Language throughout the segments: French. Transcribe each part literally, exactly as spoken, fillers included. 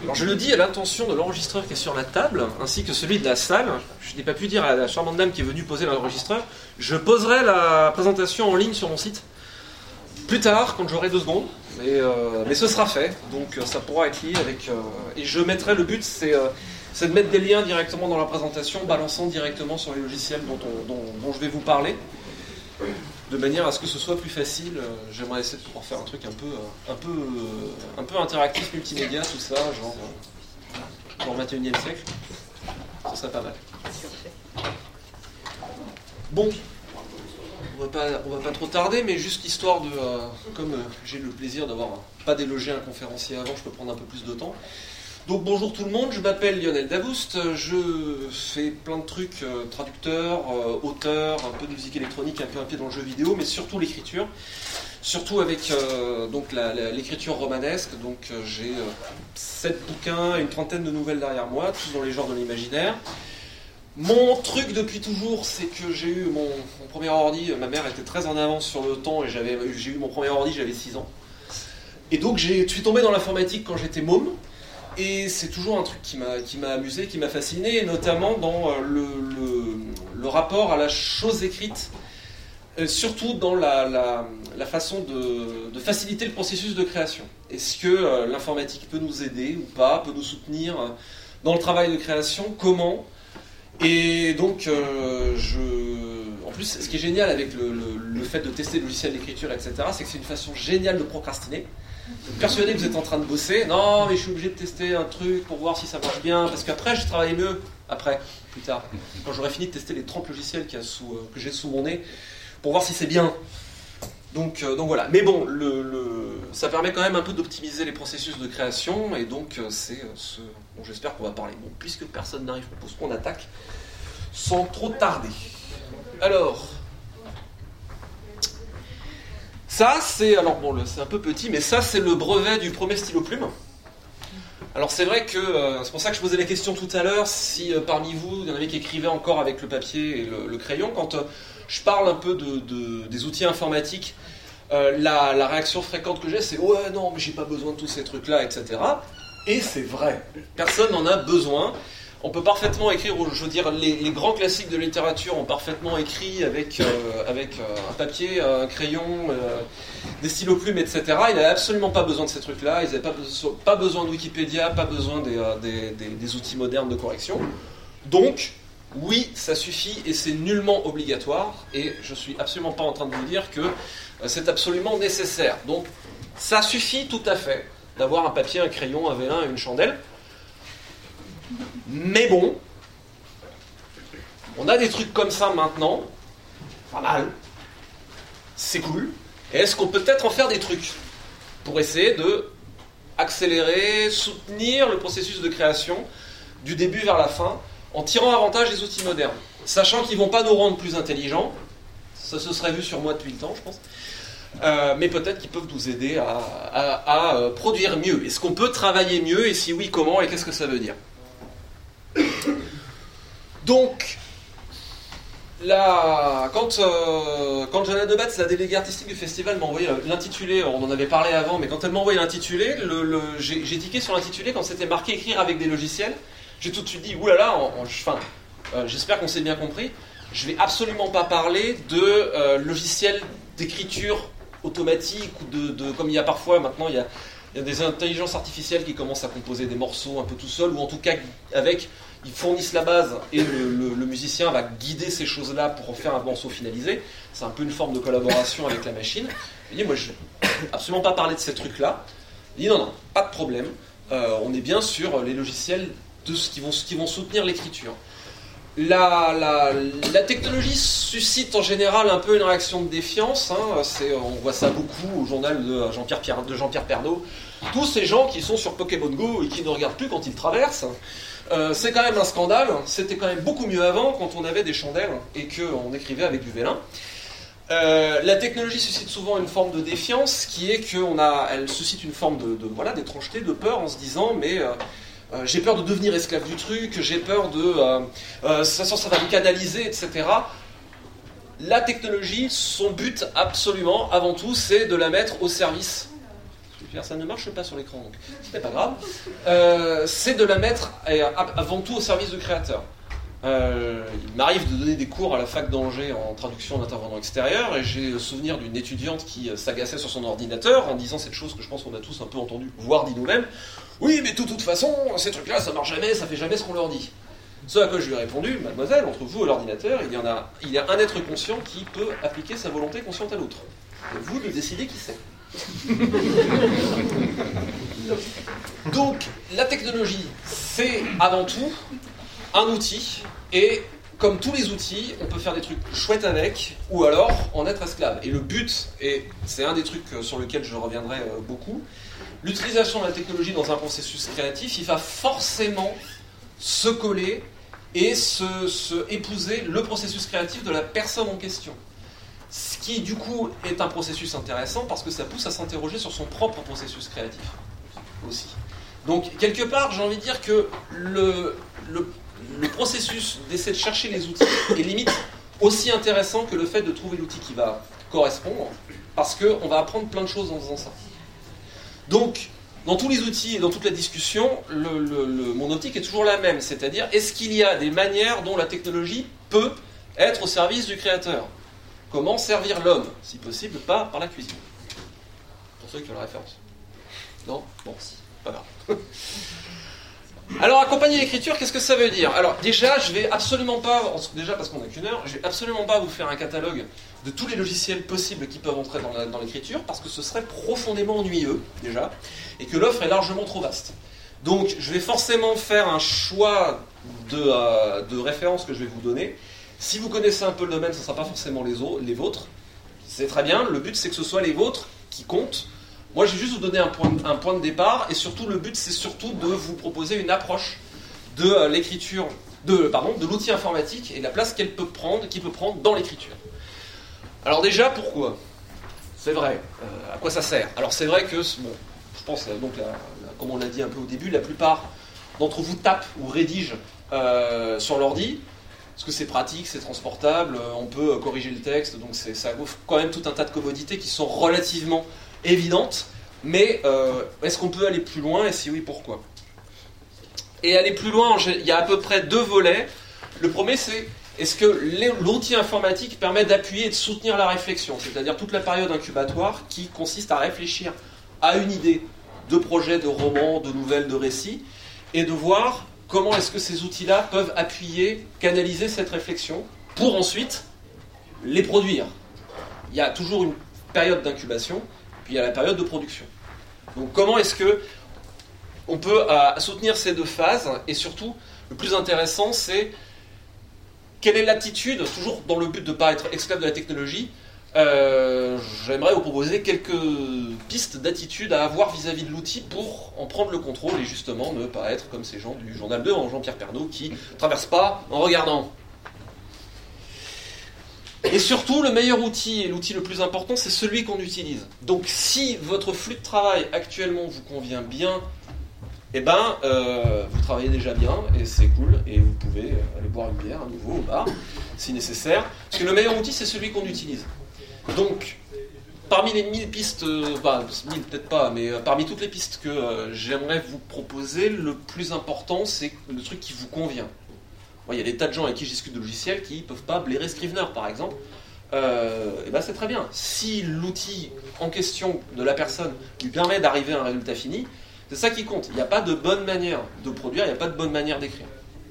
Alors je le dis à l'intention de l'enregistreur qui est sur la table, ainsi que celui de la salle. Je n'ai pas pu dire à la charmante dame qui est venue poser l'enregistreur, je poserai la présentation en ligne sur mon site, plus tard, quand j'aurai deux secondes, mais, euh, mais ce sera fait, donc ça pourra être lié avec... Euh, et je mettrai, le but c'est, euh, c'est de mettre des liens directement dans la présentation, balançant directement sur les logiciels dont, on, dont, dont je vais vous parler, de manière à ce que ce soit plus facile. Euh, j'aimerais essayer de pouvoir faire un truc un peu, euh, un peu, euh, un peu interactif, multimédia, tout ça, genre, euh, genre vingt et unième siècle. Ce serait pas mal. Bon. On va pas, on va pas trop tarder, mais juste histoire de... Euh, comme euh, j'ai le plaisir d'avoir euh, pas délogé un conférencier avant, je peux prendre un peu plus de temps. Donc bonjour tout le monde, je m'appelle Lionel Davoust, je fais plein de trucs, euh, traducteur, euh, auteur, un peu de musique électronique, un peu un pied dans le jeu vidéo, mais surtout l'écriture. Surtout avec euh, donc la, la, l'écriture romanesque, donc euh, j'ai euh, sept bouquins et une trentaine de nouvelles derrière moi, tous dans les genres de l'imaginaire. Mon truc depuis toujours, c'est que j'ai eu mon, mon premier ordi, ma mère était très en avance sur le temps et j'avais, j'ai eu mon premier ordi, j'avais six ans. Et donc j'ai, je suis tombé dans l'informatique quand j'étais môme, et c'est toujours un truc qui m'a, qui m'a amusé, qui m'a fasciné, et notamment dans le, le, le rapport à la chose écrite, euh, surtout dans la, la, la façon de, de faciliter le processus de création. Est-ce que euh, l'informatique peut nous aider ou pas, peut nous soutenir euh, dans le travail de création, comment ? Et donc, euh, je... en plus, ce qui est génial avec le, le, le fait de tester le logiciel d'écriture, et cetera, c'est que c'est une façon géniale de procrastiner. Vous êtes persuadé que vous êtes en train de bosser. Non, mais je suis obligé de tester un truc pour voir si ça marche bien, parce qu'après, je travaille mieux, après, plus tard, quand j'aurai fini de tester les trente logiciels qu'il y a sous, euh, que j'ai sous mon nez, pour voir si c'est bien. Donc, euh, donc voilà. Mais bon, le, le... ça permet quand même un peu d'optimiser les processus de création, et donc euh, c'est euh, ce dont j'espère qu'on va parler. Bon, puisque personne n'arrive, je propose qu'on attaque sans trop tarder. Alors, ça c'est, alors bon, c'est un peu petit, mais ça c'est le brevet du premier stylo plume. Alors c'est vrai que, euh, c'est pour ça que je posais la question tout à l'heure, si euh, parmi vous, il y en avait qui écrivaient encore avec le papier et le, le crayon, quand euh, je parle un peu de, de, des outils informatiques, euh, la, la réaction fréquente que j'ai, c'est « ouais, non, mais j'ai pas besoin de tous ces trucs-là, et cetera » Et c'est vrai, personne n'en a besoin. On peut parfaitement écrire, je veux dire, les, les grands classiques de littérature ont parfaitement écrit avec, euh, avec euh, un papier, un crayon, euh, des stylos plumes, et cetera. Ils n'avaient absolument pas besoin de ces trucs-là, ils n'avaient pas, pas besoin de Wikipédia, pas besoin des, euh, des, des, des outils modernes de correction. Donc, oui, ça suffit et c'est nullement obligatoire, et je ne suis absolument pas en train de vous dire que euh, c'est absolument nécessaire. Donc, ça suffit tout à fait d'avoir un papier, un crayon, un vélin et une chandelle. Mais bon, on a des trucs comme ça maintenant, pas mal, c'est cool, et est-ce qu'on peut peut-être en faire des trucs pour essayer de accélérer, soutenir le processus de création du début vers la fin, en tirant avantage des outils modernes, sachant qu'ils ne vont pas nous rendre plus intelligents, ça se serait vu sur moi depuis le temps je pense, euh, mais peut-être qu'ils peuvent nous aider à, à, à produire mieux. Est-ce qu'on peut travailler mieux, et si oui, comment, et qu'est-ce que ça veut dire ? Donc, là, quand, euh, quand Jeanne Debatz, la déléguée artistique du festival, m'a envoyé l'intitulé, on en avait parlé avant, mais quand elle m'a envoyé l'intitulé, le, le, j'ai, j'ai tiqué sur l'intitulé quand c'était marqué écrire avec des logiciels. J'ai tout de suite dit, oulala, enfin, euh, j'espère qu'on s'est bien compris, je vais absolument pas parler de euh, logiciels d'écriture automatique, ou de, de, comme il y a parfois maintenant, il y a, il y a des intelligences artificielles qui commencent à composer des morceaux un peu tout seul, ou en tout cas avec, ils fournissent la base et le, le, le musicien va guider ces choses-là pour en faire un morceau finalisé. C'est un peu une forme de collaboration avec la machine. Il dit, moi je ne vais absolument pas parler de ces trucs-là. Il dit non, non, pas de problème. Euh, on est bien sur les logiciels de ce qui vont, qui vont soutenir l'écriture. La, la, la technologie suscite en général un peu une réaction de défiance. Hein. C'est, on voit ça beaucoup au journal de Jean-Pierre, Pierre, de Jean-Pierre Pernaut. Tous ces gens qui sont sur Pokémon Go et qui ne regardent plus quand ils traversent, euh, c'est quand même un scandale. C'était quand même beaucoup mieux avant, quand on avait des chandelles et qu'on écrivait avec du vélin. Euh, la technologie suscite souvent une forme de défiance, qui est qu'on a, elle suscite une forme de, de voilà, d'étrangeté, de peur, en se disant mais euh, euh, j'ai peur de devenir esclave du truc, j'ai peur de euh, euh, ça, ça va me canaliser, et cetera. La technologie, son but absolument, avant tout, c'est de la mettre au service ça ne marche pas sur l'écran, donc c'est pas grave. Euh, c'est de la mettre avant tout au service du créateur. Euh, il m'arrive de donner des cours à la fac d'Angers en traduction d'intervenants extérieurs, et j'ai le souvenir d'une étudiante qui s'agaçait sur son ordinateur en disant cette chose que je pense qu'on a tous un peu entendu, voire dit nous-mêmes. Oui, mais de toute façon, ces trucs-là, ça marche jamais, ça fait jamais ce qu'on leur dit. Ce à quoi je lui ai répondu, mademoiselle, entre vous et l'ordinateur, il y en a, il y a un être conscient qui peut appliquer sa volonté consciente à l'autre. Et vous de décider qui c'est. Donc, la technologie, c'est avant tout un outil, et comme tous les outils, on peut faire des trucs chouettes avec, ou alors en être esclave. Et le but, et c'est un des trucs sur lequel je reviendrai beaucoup, l'utilisation de la technologie dans un processus créatif, il va forcément se coller et se, se épouser le processus créatif de la personne en question. Ce qui, du coup, est un processus intéressant parce que ça pousse à s'interroger sur son propre processus créatif aussi. Donc, quelque part, j'ai envie de dire que le, le, le processus d'essayer de chercher les outils est limite aussi intéressant que le fait de trouver l'outil qui va correspondre, parce qu'on va apprendre plein de choses en faisant ça. Donc, dans tous les outils et dans toute la discussion, le, le, le, mon optique est toujours la même, c'est-à-dire, est-ce qu'il y a des manières dont la technologie peut être au service du créateur ? Comment servir l'homme, si possible, pas par la cuisine. Pour ceux qui ont la référence. Non ? Bon, pas grave. Alors, accompagner l'écriture, qu'est-ce que ça veut dire ? Alors, déjà, je vais absolument pas, déjà parce qu'on n'a qu'une heure, je vais absolument pas vous faire un catalogue de tous les logiciels possibles qui peuvent entrer dans, la, dans l'écriture, parce que ce serait profondément ennuyeux, déjà, et que l'offre est largement trop vaste. Donc, je vais forcément faire un choix de, euh, de références que je vais vous donner. Si vous connaissez un peu le domaine, ce ne sera pas forcément les, autres, les vôtres. C'est très bien, le but c'est que ce soit les vôtres qui comptent. Moi, je vais juste vous donner un point, un point de départ, et surtout, le but, c'est surtout de vous proposer une approche de euh, l'écriture, de, pardon, de l'outil informatique et la place qu'elle peut prendre, qu'il peut prendre dans l'écriture. Alors déjà, pourquoi ? C'est vrai. Euh, à quoi ça sert ? Alors c'est vrai que, bon, je pense, donc, la, la, comme on l'a dit un peu au début, la plupart d'entre vous tapent ou rédigent euh, sur l'ordi, parce que c'est pratique, c'est transportable, on peut corriger le texte, donc c'est, ça offre quand même tout un tas de commodités qui sont relativement évidente, mais euh, est-ce qu'on peut aller plus loin, et si oui, pourquoi ? Et aller plus loin, il y a à peu près deux volets. Le premier, c'est est-ce que l'outil informatique permet d'appuyer et de soutenir la réflexion, c'est-à-dire toute la période incubatoire qui consiste à réfléchir à une idée de projet, de roman, de nouvelle, de récit, et de voir comment est-ce que ces outils-là peuvent appuyer, canaliser cette réflexion pour ensuite les produire. Il y a toujours une période d'incubation, il y a la période de production. Donc comment est-ce que on peut euh, soutenir ces deux phases, et surtout, le plus intéressant, c'est quelle est l'attitude, toujours dans le but de ne pas être esclave de la technologie, euh, j'aimerais vous proposer quelques pistes d'attitude à avoir vis-à-vis de l'outil pour en prendre le contrôle et justement ne pas être comme ces gens du Journal deux, Jean-Pierre Pernaut, qui ne traversent pas en regardant. Et surtout, le meilleur outil et l'outil le plus important, c'est celui qu'on utilise. Donc, si votre flux de travail actuellement vous convient bien, eh ben, euh, vous travaillez déjà bien, et c'est cool, et vous pouvez aller boire une bière à nouveau au bar, si nécessaire. Parce que le meilleur outil, c'est celui qu'on utilise. Donc, parmi les mille pistes, euh, bah, mille peut-être pas, mais euh, parmi toutes les pistes que euh, j'aimerais vous proposer, le plus important, c'est le truc qui vous convient. Il y a des tas de gens avec qui je discute de logiciels qui ne peuvent pas blairer Scrivener, par exemple. Euh, et ben c'est très bien. Si l'outil en question de la personne lui permet d'arriver à un résultat fini, c'est ça qui compte. Il n'y a pas de bonne manière de produire, il n'y a pas de bonne manière d'écrire.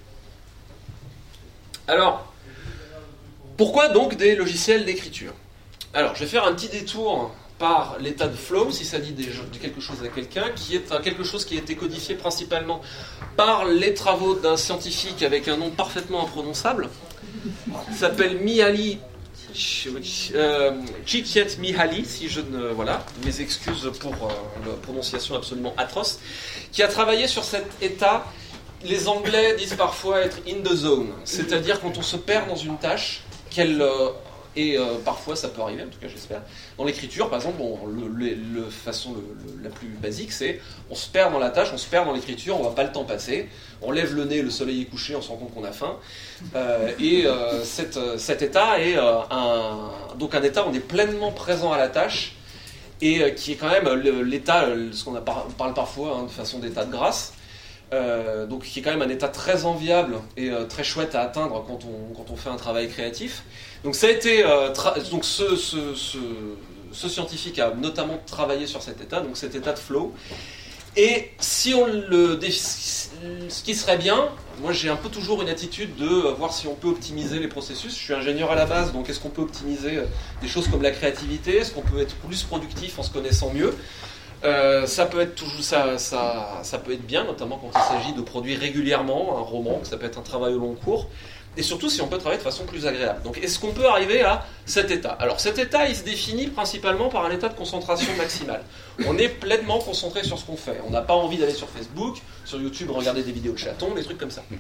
Alors, pourquoi donc des logiciels d'écriture ? Alors, je vais faire un petit détour par l'état de flow, si ça dit de quelque chose à quelqu'un, qui est un quelque chose qui a été codifié principalement par les travaux d'un scientifique avec un nom parfaitement imprononçable, qui s'appelle Mihaly euh, Csikszentmihalyi, si je ne... Voilà, mes excuses pour euh, la prononciation absolument atroce, qui a travaillé sur cet état, les Anglais disent parfois être in the zone, c'est-à-dire quand on se perd dans une tâche, qu'elle... Euh, et euh, parfois ça peut arriver, en tout cas j'espère, dans l'écriture, par exemple, bon, le, le, le façon le, le, la plus basique, c'est on se perd dans la tâche, on se perd dans l'écriture, on ne voit pas le temps passer, on lève le nez, le soleil est couché, on se rend compte qu'on a faim, euh, et euh, cette, cet état est euh, un, donc un état où on est pleinement présent à la tâche, et euh, qui est quand même le, l'état, ce qu'on a par, parle parfois hein, de façon d'état de grâce, euh, donc qui est quand même un état très enviable et euh, très chouette à atteindre quand on, quand on fait un travail créatif. Donc ça a été, euh, tra- donc ce, ce, ce, ce scientifique a notamment travaillé sur cet état, donc cet état de flow. Et si on le défi- ce qui serait bien, moi j'ai un peu toujours une attitude de voir si on peut optimiser les processus. Je suis ingénieur à la base, donc est-ce qu'on peut optimiser des choses comme la créativité? Est-ce qu'on peut être plus productif en se connaissant mieux? euh, ça peut être toujours ça, ça, ça peut être bien, notamment quand il s'agit de produire régulièrement un roman, ça peut être un travail au long cours. Et surtout si on peut travailler de façon plus agréable. Donc est-ce qu'on peut arriver à cet état? Alors cet état, il se définit principalement par un état de concentration maximale. On est pleinement concentré sur ce qu'on fait. On n'a pas envie d'aller sur Facebook, sur YouTube, regarder des vidéos de chatons, des trucs comme ça.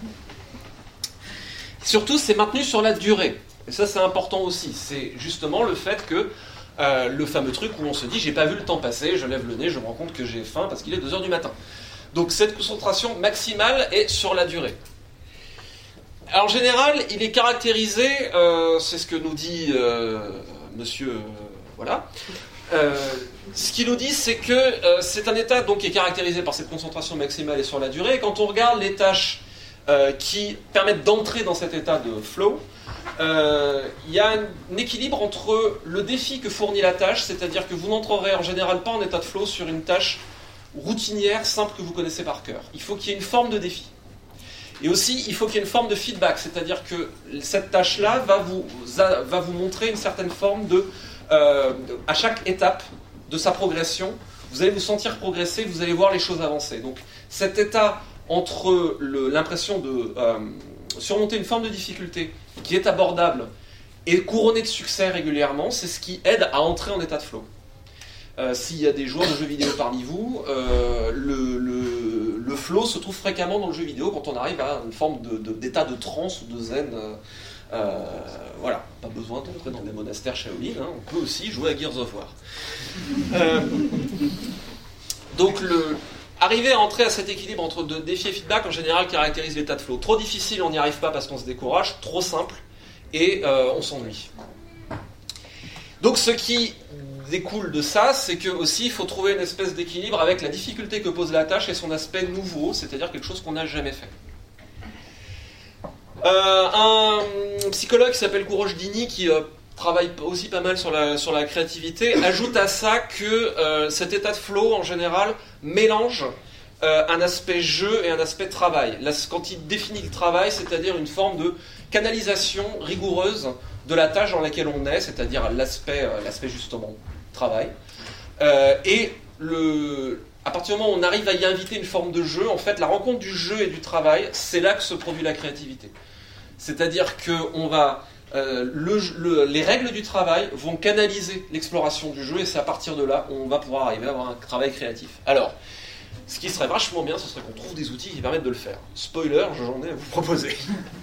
Surtout, c'est maintenu sur la durée. Et ça, c'est important aussi. C'est justement le fait que euh, le fameux truc où on se dit « j'ai pas vu le temps passer, je lève le nez, je me rends compte que j'ai faim parce qu'il est deux heures du matin ». Donc cette concentration maximale est sur la durée. Alors, en général, il est caractérisé, euh, c'est ce que nous dit euh, monsieur, euh, voilà. Euh, ce qu'il nous dit, c'est que euh, c'est un état donc, qui est caractérisé par cette concentration maximale et sur la durée. Et quand on regarde les tâches euh, qui permettent d'entrer dans cet état de flow, euh, il y a un équilibre entre le défi que fournit la tâche, c'est-à-dire que vous n'entrerez en général pas en état de flow sur une tâche routinière, simple, que vous connaissez par cœur. Il faut qu'il y ait une forme de défi. Et aussi, il faut qu'il y ait une forme de feedback, c'est-à-dire que cette tâche-là va vous, va vous montrer une certaine forme de... Euh, à chaque étape de sa progression, vous allez vous sentir progresser, vous allez voir les choses avancer. Donc cet état entre le, l'impression de euh, surmonter une forme de difficulté qui est abordable et couronné de succès régulièrement, c'est ce qui aide à entrer en état de flow. Euh, s'il y a des joueurs de jeux vidéo parmi vous, euh, le, le, le flow se trouve fréquemment dans le jeu vidéo quand on arrive à une forme de, de, d'état de transe ou de zen. Euh, euh, voilà, pas besoin d'entrer dans des monastères Shaolin, hein, on peut aussi jouer à Gears of War. Euh, donc, le, arriver à entrer à cet équilibre entre de, défi et feedback, en général, caractérise l'état de flow. Trop difficile, on n'y arrive pas parce qu'on se décourage. Trop simple, et euh, on s'ennuie. Donc, ce qui découle de ça, c'est que aussi il faut trouver une espèce d'équilibre avec la difficulté que pose la tâche et son aspect nouveau, c'est-à-dire quelque chose qu'on n'a jamais fait. Euh, un psychologue qui s'appelle Kourosh Dini, qui euh, travaille aussi pas mal sur la, sur la créativité, ajoute à ça que euh, cet état de flow, en général, mélange euh, un aspect jeu et un aspect travail. Là, quand il définit le travail, c'est-à-dire une forme de canalisation rigoureuse de la tâche dans laquelle on est, c'est-à-dire l'aspect, euh, l'aspect justement travail. Euh, et le, à partir du moment où on arrive à y inviter une forme de jeu, en fait, la rencontre du jeu et du travail, c'est là que se produit la créativité. C'est-à-dire que on va, euh, le, le, les règles du travail vont canaliser l'exploration du jeu, et c'est à partir de là on va pouvoir arriver à avoir un travail créatif. Alors, ce qui serait vachement bien, ce serait qu'on trouve des outils qui permettent de le faire. Spoiler, j'en ai à vous proposer.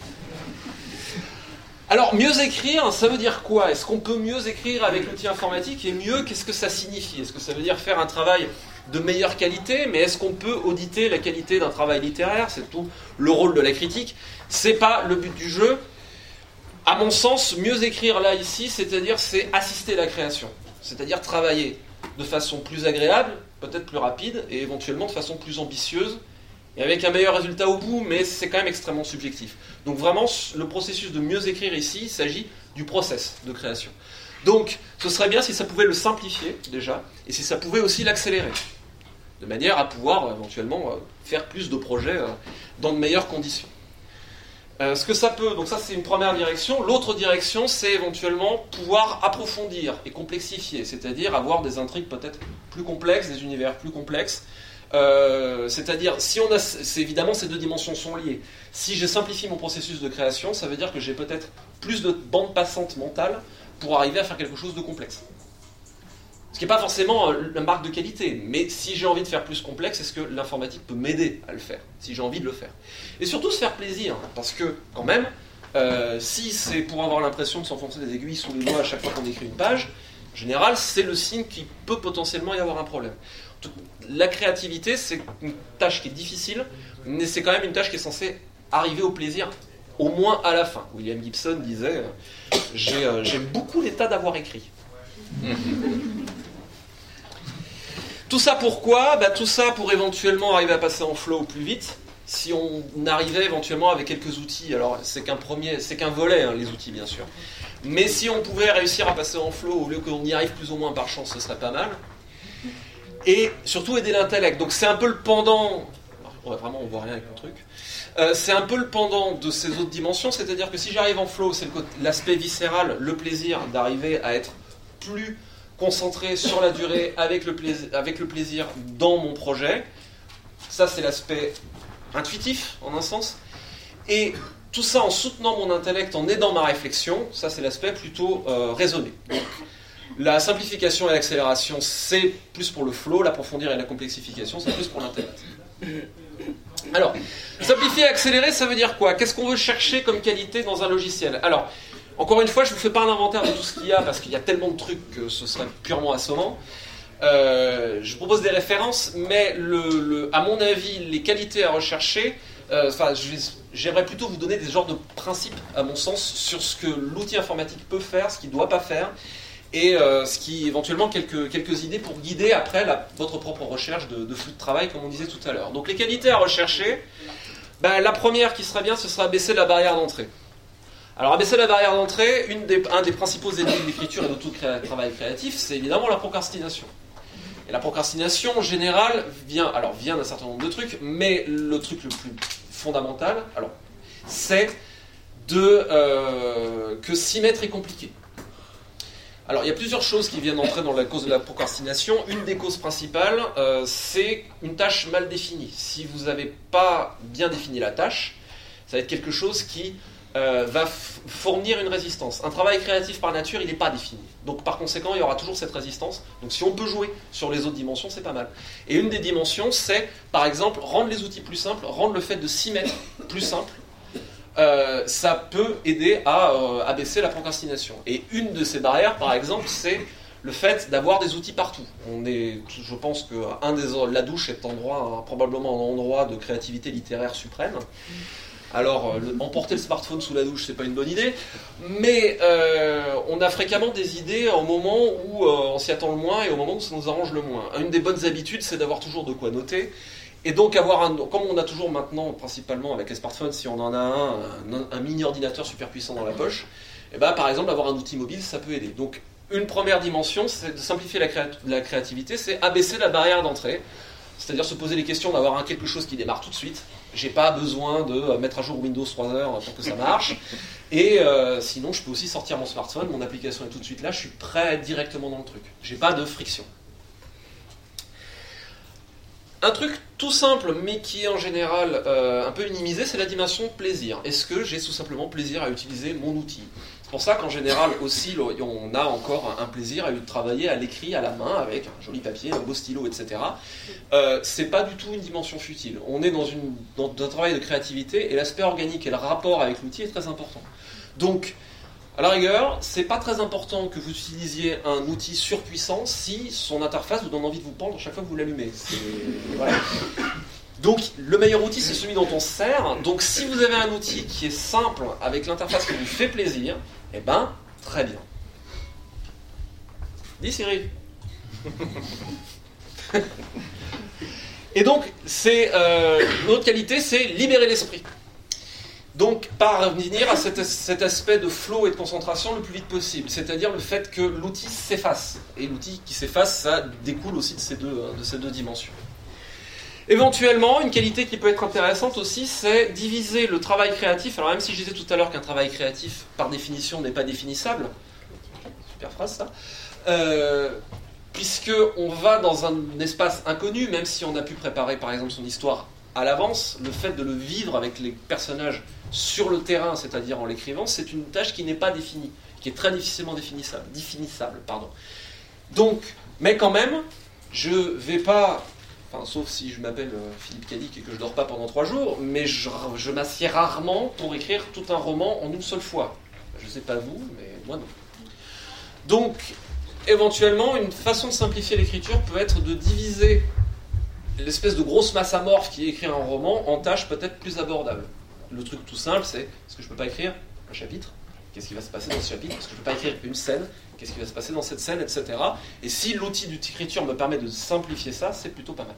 Alors, mieux écrire, ça veut dire quoi? Est-ce qu'on peut mieux écrire avec l'outil informatique? Et mieux, qu'est-ce que ça signifie? Est-ce que ça veut dire faire un travail de meilleure qualité? Mais est-ce qu'on peut auditer la qualité d'un travail littéraire? C'est tout le rôle de la critique. C'est pas le but du jeu. À mon sens, mieux écrire là, ici, c'est-à-dire c'est assister la création. C'est-à-dire travailler de façon plus agréable, peut-être plus rapide, et éventuellement de façon plus ambitieuse, et avec un meilleur résultat au bout, mais c'est quand même extrêmement subjectif. Donc vraiment, le processus de mieux écrire ici, il s'agit du process de création. Donc, ce serait bien si ça pouvait le simplifier, déjà, et si ça pouvait aussi l'accélérer, de manière à pouvoir, éventuellement, faire plus de projets dans de meilleures conditions. Euh, ce que ça peut, donc ça c'est une première direction. L'autre direction, c'est éventuellement pouvoir approfondir et complexifier, c'est-à-dire avoir des intrigues peut-être plus complexes, des univers plus complexes. Euh, c'est-à-dire, si on a, c'est évidemment ces deux dimensions sont liées. Si je simplifie mon processus de création, ça veut dire que j'ai peut-être plus de bande passante mentale pour arriver à faire quelque chose de complexe. Ce qui n'est pas forcément la marque de qualité, mais si j'ai envie de faire plus complexe, est-ce que l'informatique peut m'aider à le faire, si j'ai envie de le faire? Et surtout se faire plaisir, parce que quand même, euh, si c'est pour avoir l'impression de s'enfoncer des aiguilles sous les doigts à chaque fois qu'on écrit une page, en général, c'est le signe qu'il peut potentiellement y avoir un problème. La créativité, c'est une tâche qui est difficile, mais c'est quand même une tâche qui est censée arriver au plaisir, au moins à la fin. William Gibson disait euh, j'ai, euh, j'aime beaucoup l'état d'avoir écrit. Tout ça pourquoi ? Bah, tout ça pour éventuellement arriver à passer en flow plus vite. Si on arrivait éventuellement avec quelques outils, alors c'est qu'un premier, c'est qu'un volet, hein, les outils bien sûr. Mais si on pouvait réussir à passer en flow au lieu qu'on y arrive plus ou moins par chance, ce serait pas mal. Et surtout aider l'intellect. Donc c'est un peu le pendant. Ouais, vraiment, on voit rien avec mon truc. Euh, c'est un peu le pendant de ces autres dimensions, c'est-à-dire que si j'arrive en flow, c'est le côté, l'aspect viscéral, le plaisir d'arriver à être plus concentré sur la durée avec le plaisir, avec le plaisir dans mon projet. Ça, c'est l'aspect intuitif, en un sens. Et tout ça en soutenant mon intellect, en aidant ma réflexion, ça, c'est l'aspect plutôt euh, raisonné. Donc, la simplification et l'accélération, c'est plus pour le flow, l'approfondir et la complexification, c'est plus pour l'intellect. Alors, simplifier et accélérer, ça veut dire quoi ? Qu'est-ce qu'on veut chercher comme qualité dans un logiciel ? Alors, encore une fois, je ne vous fais pas un inventaire de tout ce qu'il y a, parce qu'il y a tellement de trucs que ce serait purement assommant. Euh, je propose des références, mais le, le, à mon avis, les qualités à rechercher, euh, enfin, je vais, j'aimerais plutôt vous donner des genres de principes, à mon sens, sur ce que l'outil informatique peut faire, ce qu'il ne doit pas faire, et euh, ce qui, éventuellement, quelques, quelques idées pour guider après la, votre propre recherche de, de flux de travail, comme on disait tout à l'heure. Donc les qualités à rechercher, ben, la première qui serait bien, ce serait abaisser la barrière d'entrée. Alors abaisser la barrière d'entrée, une des, un des principaux ennemis de l'écriture et de tout créa- travail créatif, c'est évidemment la procrastination. Et la procrastination, en général, vient, alors, vient d'un certain nombre de trucs, mais le truc le plus fondamental, alors, c'est de, euh, que s'y mettre est compliqué. Alors, il y a plusieurs choses qui viennent entrer dans la cause de la procrastination. Une des causes principales, euh, c'est une tâche mal définie. Si vous n'avez pas bien défini la tâche, ça va être quelque chose qui euh, va f- fournir une résistance. Un travail créatif par nature, il n'est pas défini. Donc, par conséquent, il y aura toujours cette résistance. Donc, si on peut jouer sur les autres dimensions, c'est pas mal. Et une des dimensions, c'est, par exemple, rendre les outils plus simples, rendre le fait de s'y mettre plus simple. Euh, ça peut aider à euh, abaisser la procrastination. Et une de ces barrières, par exemple, c'est le fait d'avoir des outils partout. On est, je pense que un des, la douche est endroit, hein, probablement un endroit de créativité littéraire suprême. Alors, le, emporter le smartphone sous la douche, c'est pas une bonne idée, mais euh, on a fréquemment des idées au moment où euh, on s'y attend le moins et au moment où ça nous arrange le moins. Une des bonnes habitudes, c'est d'avoir toujours de quoi noter. Et donc avoir un, comme on a toujours maintenant, principalement avec les smartphones, si on en a un, un, un mini ordinateur super puissant dans la poche, et ben par exemple avoir un outil mobile, ça peut aider. Donc une première dimension, c'est de simplifier la, créa- la créativité, c'est abaisser la barrière d'entrée, c'est-à-dire se poser les questions d'avoir un, quelque chose qui démarre tout de suite. J'ai pas besoin de mettre à jour Windows trois heures pour que ça marche. Et euh, sinon, je peux aussi sortir mon smartphone, mon application est tout de suite là, je suis prêt directement dans le truc. J'ai pas de friction. Un truc tout simple, mais qui est en général euh, un peu minimisé, c'est la dimension plaisir. Est-ce que j'ai tout simplement plaisir à utiliser mon outil ? C'est pour ça qu'en général aussi, on a encore un plaisir à travailler à l'écrit, à la main, avec un joli papier, un beau stylo, et cetera. Euh, c'est pas du tout une dimension futile. On est dans, une, dans un travail de créativité, et l'aspect organique et le rapport avec l'outil est très important. Donc, à la rigueur, c'est pas très important que vous utilisiez un outil surpuissant si son interface vous donne envie de vous pendre chaque fois que vous l'allumez. C'est... Voilà. Donc, le meilleur outil, c'est celui dont on se sert. Donc, si vous avez un outil qui est simple, avec l'interface qui vous fait plaisir, eh ben, très bien. Dis Cyril. Et donc, c'est, euh, une autre qualité, c'est libérer l'esprit. Donc, parvenir à cet, cet aspect de flow et de concentration le plus vite possible, c'est-à-dire le fait que l'outil s'efface. Et l'outil qui s'efface, ça découle aussi de ces deux, de ces deux dimensions. Éventuellement, une qualité qui peut être intéressante aussi, c'est diviser le travail créatif. Alors même si je disais tout à l'heure qu'un travail créatif, par définition, n'est pas définissable, super phrase ça, euh, puisqu'on va dans un espace inconnu, même si on a pu préparer par exemple son histoire à l'avance, le fait de le vivre avec les personnages sur le terrain, c'est-à-dire en l'écrivant, c'est une tâche qui n'est pas définie, qui est très difficilement définissable, définissable, pardon. Donc, mais quand même, je vais pas, enfin, sauf si je m'appelle Philippe Cadic et que je dors pas pendant trois jours, mais je, je m'assieds rarement pour écrire tout un roman en une seule fois. Je sais pas vous, mais moi non. Donc, éventuellement, une façon de simplifier l'écriture peut être de diviser l'espèce de grosse masse amorphe qui est écrire un roman en tâches peut-être plus abordables. Le truc tout simple, c'est, est-ce que je peux pas écrire un chapitre ? Qu'est-ce qui va se passer dans ce chapitre? Parce que je ne peux pas écrire une scène. Qu'est-ce qui va se passer dans cette scène, et cetera. Et si l'outil d'écriture me permet de simplifier ça, c'est plutôt pas mal.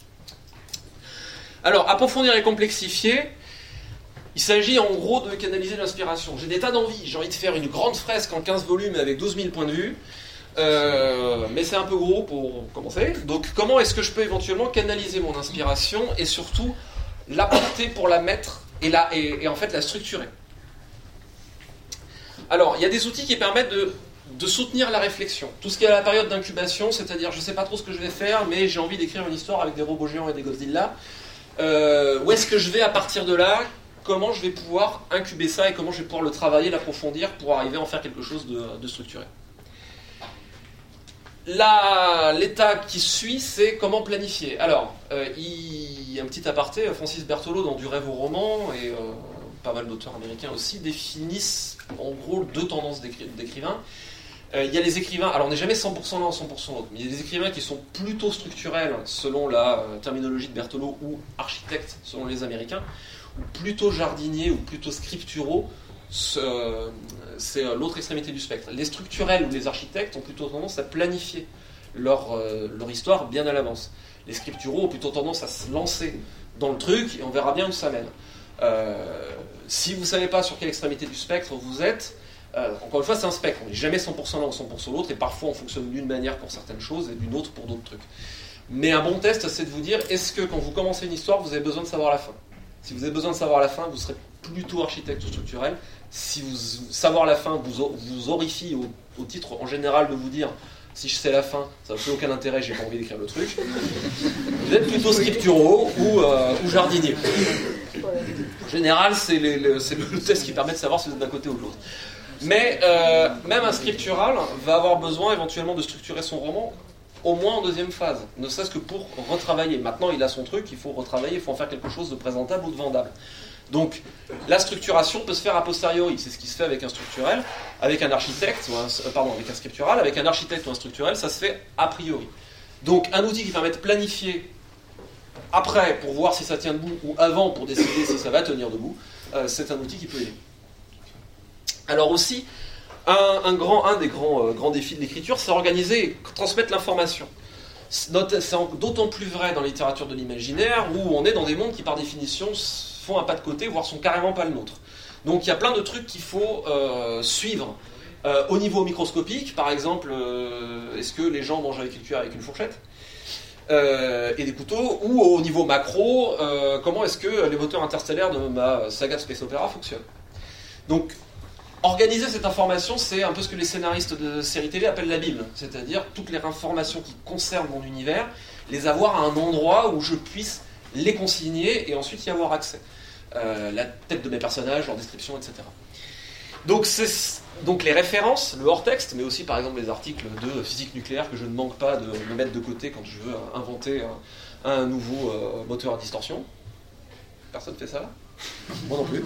Alors, approfondir et complexifier, il s'agit en gros de canaliser l'inspiration. J'ai des tas d'envies, j'ai envie de faire une grande fresque en quinze volumes avec douze mille points de vue, euh, mais c'est un peu gros pour commencer. Donc comment est-ce que je peux éventuellement canaliser mon inspiration et surtout l'apporter pour la mettre et, la, et, et en fait la structurer? Alors, il y a des outils qui permettent de, de soutenir la réflexion. Tout ce qui est à la période d'incubation, c'est-à-dire je ne sais pas trop ce que je vais faire, mais j'ai envie d'écrire une histoire avec des robots géants et des Godzilla. Euh, où est-ce que je vais à partir de là? Comment je vais pouvoir incuber ça et comment je vais pouvoir le travailler, l'approfondir pour arriver à en faire quelque chose de, de structuré. La, l'étape qui suit, c'est comment planifier. Alors, euh, il y a un petit aparté, Francis Berthelot dans Du rêve au roman, et euh, pas mal d'auteurs américains aussi, définissent en gros deux tendances d'écri- d'écrivains. Euh, il y a les écrivains, alors on n'est jamais cent pour cent l'un, cent pour cent l'autre, mais il y a des écrivains qui sont plutôt structurels selon la euh, terminologie de Berthelot, ou architectes selon les Américains, ou plutôt jardiniers ou plutôt scripturaux, c'est l'autre extrémité du spectre. Les structurels ou les architectes ont plutôt tendance à planifier leur, euh, leur histoire bien à l'avance. Les scripturaux ont plutôt tendance à se lancer dans le truc et on verra bien où ça mène. Euh, si vous ne savez pas sur quelle extrémité du spectre vous êtes, euh, encore une fois c'est un spectre, on n'est jamais cent pour cent l'un ou cent pour cent l'autre, et parfois on fonctionne d'une manière pour certaines choses et d'une autre pour d'autres trucs. Mais un bon test, c'est de vous dire, est-ce que quand vous commencez une histoire, vous avez besoin de savoir la fin? Si vous avez besoin de savoir la fin, vous serez plutôt architecte ou structurel. Si vous, savoir la fin vous, vous horrifie au, au titre en général de vous dire si je sais la fin, ça n'a plus aucun intérêt, j'ai pas envie d'écrire le truc, vous êtes plutôt scripturaux ou, euh, ou jardinier. En général, c'est, les, les, c'est le test qui permet de savoir si vous êtes d'un côté ou de l'autre. Mais euh, même un scriptural va avoir besoin éventuellement de structurer son roman au moins en deuxième phase, ne serait-ce que pour retravailler. Maintenant, il a son truc, il faut retravailler, il faut en faire quelque chose de présentable ou de vendable. Donc, la structuration peut se faire a posteriori, c'est ce qui se fait avec un structurel, avec un architecte, ou un, euh, pardon, avec un scriptural, avec un architecte ou un structurel, ça se fait a priori. Donc, un outil qui permet de planifier après pour voir si ça tient debout, ou avant pour décider si ça va tenir debout, euh, c'est un outil qui peut aider. Alors aussi, Un, un, grand, un des grands, euh, grands défis de l'écriture, c'est organiser et transmettre l'information. C'est d'autant plus vrai dans la littérature de l'imaginaire, où on est dans des mondes qui, par définition, font un pas de côté, voire sont carrément pas le nôtre. Donc il y a plein de trucs qu'il faut euh, suivre. Euh, au niveau microscopique, par exemple, euh, est-ce que les gens mangent avec une cuillère, avec une fourchette euh, et des couteaux, ou au niveau macro, euh, comment est-ce que les moteurs interstellaires de ma saga de Space Opera fonctionnent. Donc, organiser cette information, c'est un peu ce que les scénaristes de séries télé appellent la Bible, c'est-à-dire toutes les informations qui concernent mon univers, les avoir à un endroit où je puisse les consigner et ensuite y avoir accès. Euh, la tête de mes personnages, leur description, et cetera. Donc, c'est, donc les références, le hors-texte, mais aussi par exemple les articles de physique nucléaire que je ne manque pas de me mettre de côté quand je veux inventer un, un nouveau euh, moteur à distorsion. Personne fait ça là ? Moi non plus.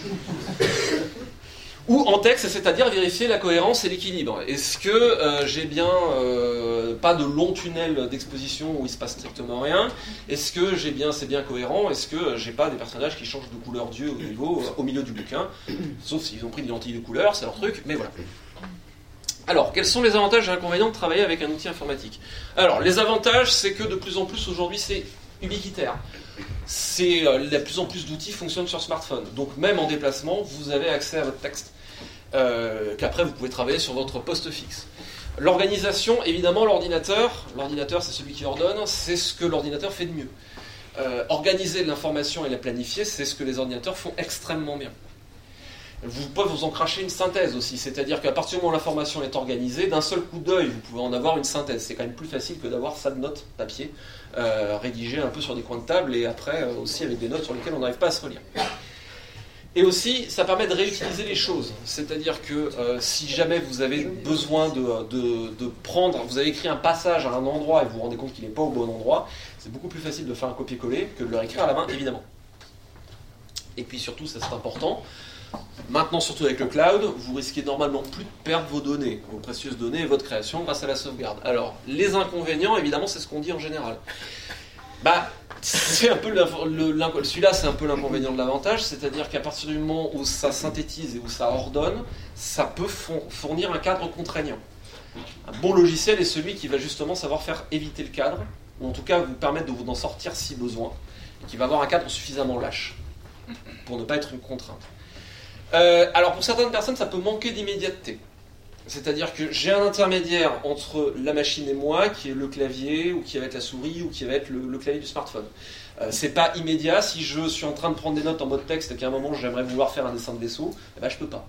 Ou en texte, c'est-à-dire vérifier la cohérence et l'équilibre. Est-ce que euh, j'ai bien euh, pas de long tunnel d'exposition où il se passe strictement rien? Est-ce que j'ai bien, c'est bien cohérent? Est-ce que j'ai pas des personnages qui changent de couleur d'yeux au, niveau, au milieu du bouquin? Sauf s'ils ont pris des lentilles de couleur, c'est leur truc, mais voilà. Alors, quels sont les avantages et inconvénients de travailler avec un outil informatique? Alors, les avantages, c'est que de plus en plus aujourd'hui, c'est ubiquitaire. C'est, euh, de plus en plus d'outils fonctionnent sur smartphone. Donc même en déplacement, vous avez accès à votre texte. Euh, qu'après, vous pouvez travailler sur votre poste fixe. L'organisation, évidemment, l'ordinateur, l'ordinateur c'est celui qui ordonne, c'est ce que l'ordinateur fait de mieux. Euh, organiser l'information et la planifier, c'est ce que les ordinateurs font extrêmement bien. Vous pouvez vous en cracher une synthèse aussi, c'est-à-dire qu'à partir du moment où l'information est organisée, d'un seul coup d'œil, vous pouvez en avoir une synthèse. C'est quand même plus facile que d'avoir ça de notes papier, euh, rédigées un peu sur des coins de table, et après euh, aussi avec des notes sur lesquelles on n'arrive pas à se relire. Et aussi, ça permet de réutiliser les choses, c'est-à-dire que euh, si jamais vous avez besoin de, de, de prendre, vous avez écrit un passage à un endroit et vous vous rendez compte qu'il n'est pas au bon endroit, c'est beaucoup plus facile de faire un copier-coller que de le réécrire à la main, évidemment. Et puis surtout, ça c'est important, maintenant, surtout avec le cloud, vous risquez normalement plus de perdre vos données, vos précieuses données et votre création grâce à la sauvegarde. Alors, les inconvénients, évidemment, c'est ce qu'on dit en général. Bah, c'est un peu le, le, celui-là, c'est un peu l'inconvénient de l'avantage, c'est-à-dire qu'à partir du moment où ça synthétise et où ça ordonne, ça peut fournir un cadre contraignant. Un bon logiciel est celui qui va justement savoir faire éviter le cadre, ou en tout cas vous permettre de vous en sortir si besoin, et qui va avoir un cadre suffisamment lâche pour ne pas être une contrainte. Euh, alors pour certaines personnes, ça peut manquer d'immédiateté. C'est-à-dire que j'ai un intermédiaire entre la machine et moi, qui est le clavier, ou qui va être la souris, ou qui va être le, le clavier du smartphone. Euh, c'est pas immédiat. Si je suis en train de prendre des notes en mode texte et qu'à un moment j'aimerais vouloir faire un dessin de vaisseau, eh ben, je peux pas.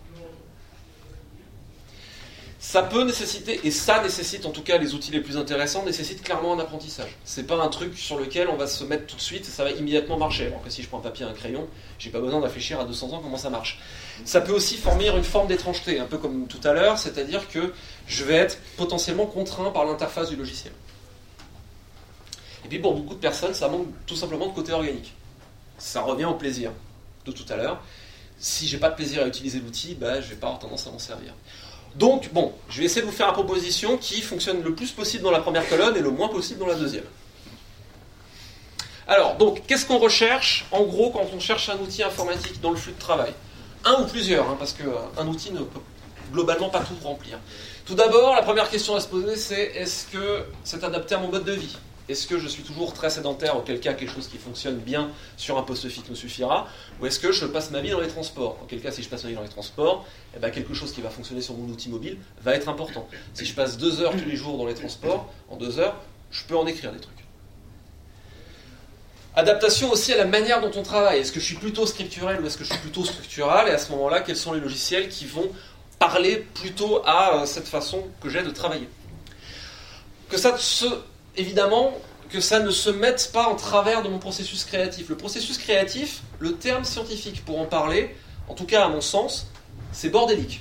Ça peut nécessiter, et ça nécessite, en tout cas les outils les plus intéressants, nécessitent clairement un apprentissage. C'est pas un truc sur lequel on va se mettre tout de suite et ça va immédiatement marcher. Alors que si je prends un papier et un crayon, j'ai pas besoin de réfléchir à deux cents ans comment ça marche. Ça peut aussi former une forme d'étrangeté, un peu comme tout à l'heure, c'est-à-dire que je vais être potentiellement contraint par l'interface du logiciel. Et puis pour beaucoup de personnes, ça manque tout simplement de côté organique. Ça revient au plaisir de tout à l'heure. Si j'ai pas de plaisir à utiliser l'outil, bah, je vais pas avoir tendance à m'en servir. Donc, bon, je vais essayer de vous faire une proposition qui fonctionne le plus possible dans la première colonne et le moins possible dans la deuxième. Alors, donc, qu'est-ce qu'on recherche, en gros, quand on cherche un outil informatique dans le flux de travail ? Un ou plusieurs, hein, parce qu'un outil ne peut globalement pas tout remplir. Tout d'abord, la première question à se poser, c'est est-ce que c'est adapté à mon mode de vie ? Est-ce que je suis toujours très sédentaire, auquel cas quelque chose qui fonctionne bien sur un poste fixe nous suffira ? Ou est-ce que je passe ma vie dans les transports ? Auquel cas, si je passe ma vie dans les transports, eh ben, quelque chose qui va fonctionner sur mon outil mobile va être important. Si je passe deux heures tous les jours dans les transports, en deux heures, je peux en écrire des trucs. Adaptation aussi à la manière dont on travaille. Est-ce que je suis plutôt scripturel ou est-ce que je suis plutôt structural ? Et à ce moment-là, quels sont les logiciels qui vont parler plutôt à cette façon que j'ai de travailler ? Que ça se... Évidemment, que ça ne se mette pas en travers de mon processus créatif. Le processus créatif, le terme scientifique pour en parler, en tout cas à mon sens, c'est bordélique.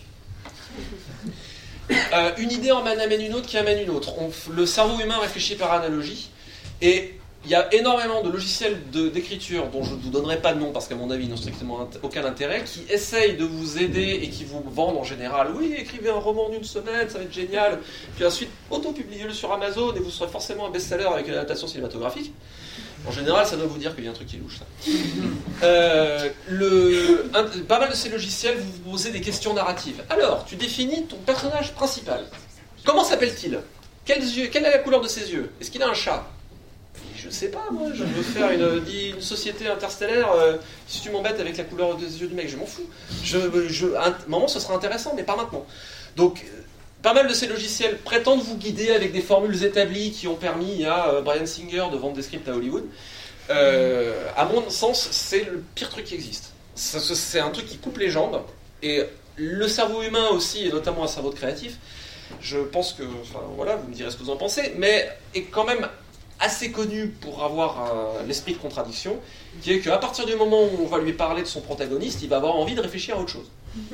Euh, une idée en amène une autre qui amène une autre. On, le cerveau humain réfléchit par analogie, et il y a énormément de logiciels de, d'écriture, dont je ne vous donnerai pas de nom parce qu'à mon avis ils n'ont strictement aucun intérêt, qui essayent de vous aider et qui vous vendent en général « Oui, écrivez un roman d'une semaine, ça va être génial », puis ensuite auto-publiez-le sur Amazon et vous serez forcément un best-seller avec une adaptation cinématographique. En général, ça doit vous dire qu'il y a un truc qui est louche, ça. Euh, le, un, pas mal de ces logiciels vous posent des questions narratives. Alors, tu définis ton personnage principal. Comment s'appelle-t-il ? Quels yeux, quelle est la couleur de ses yeux ? Est-ce qu'il a un chat ? Je sais pas, moi, je veux faire une, une société interstellaire. Euh, si tu m'embêtes avec la couleur des yeux du mec, je m'en fous. Je, je, à un moment, ce sera intéressant, mais pas maintenant. Donc, pas mal de ces logiciels prétendent vous guider avec des formules établies qui ont permis à euh, Bryan Singer de vendre des scripts à Hollywood. Euh, à mon sens, c'est le pire truc qui existe. C'est, c'est un truc qui coupe les jambes. Et le cerveau humain aussi, et notamment un cerveau de créatif, je pense que, enfin voilà, vous me direz ce que vous en pensez, mais est quand même assez connu pour avoir un, l'esprit de contradiction, qui est qu'à partir du moment où on va lui parler de son protagoniste, il va avoir envie de réfléchir à autre chose.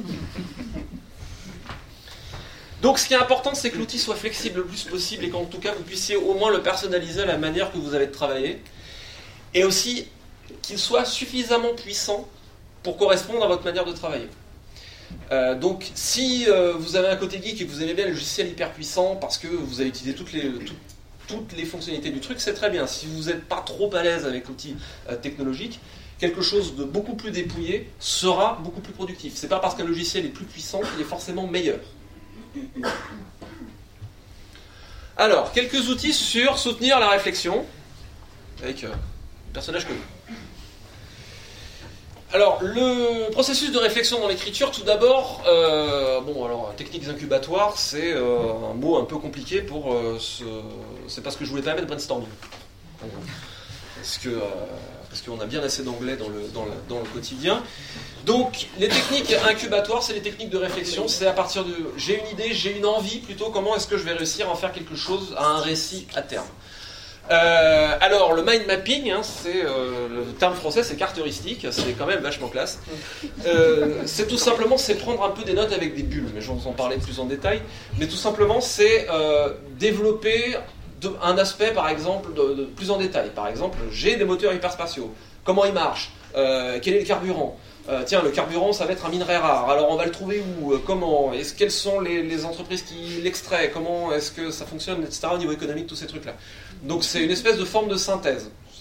Donc ce qui est important, c'est que l'outil soit flexible le plus possible et qu'en tout cas vous puissiez au moins le personnaliser à la manière que vous avez de travailler, et aussi qu'il soit suffisamment puissant pour correspondre à votre manière de travailler. Euh, donc si euh, vous avez un côté geek et que vous aimez bien les logiciels hyper puissants parce que vous avez utilisé toutes les... Toutes, toutes les fonctionnalités du truc, c'est très bien. Si vous n'êtes pas trop à l'aise avec l'outil euh, technologique, quelque chose de beaucoup plus dépouillé sera beaucoup plus productif. C'est pas parce qu'un logiciel est plus puissant qu'il est forcément meilleur. Alors, quelques outils sur soutenir la réflexion avec euh, un personnage connu. Alors, le processus de réflexion dans l'écriture, tout d'abord, euh, bon, alors, techniques incubatoires, c'est euh, un mot un peu compliqué pour euh, ce... C'est parce que je voulais pas mettre brainstorming. Parce que, euh, parce qu'on a bien assez d'anglais dans le, dans, le, dans le quotidien. Donc, les techniques incubatoires, c'est les techniques de réflexion. C'est à partir de... J'ai une idée, j'ai une envie, plutôt, comment est-ce que je vais réussir à en faire quelque chose, à un récit à terme. Euh, alors le mind mapping, hein, c'est euh, le terme français, c'est carte heuristique, c'est quand même vachement classe. Euh, c'est tout simplement, c'est prendre un peu des notes avec des bulles, mais je vais vous en parler plus en détail. Mais tout simplement, c'est euh, développer de, un aspect, par exemple, de, de plus en détail. Par exemple, j'ai des moteurs hyperspatiaux. Comment ils marchent ? euh, Quel est le carburant ? Euh, tiens, le carburant, ça va être un minerai rare. Alors, on va le trouver où ? Comment ? Est-ce, quelles sont les, les entreprises qui l'extraient ? Comment est-ce que ça fonctionne, et cetera. Au niveau économique, tous ces trucs-là. Donc, c'est une espèce de forme de synthèse.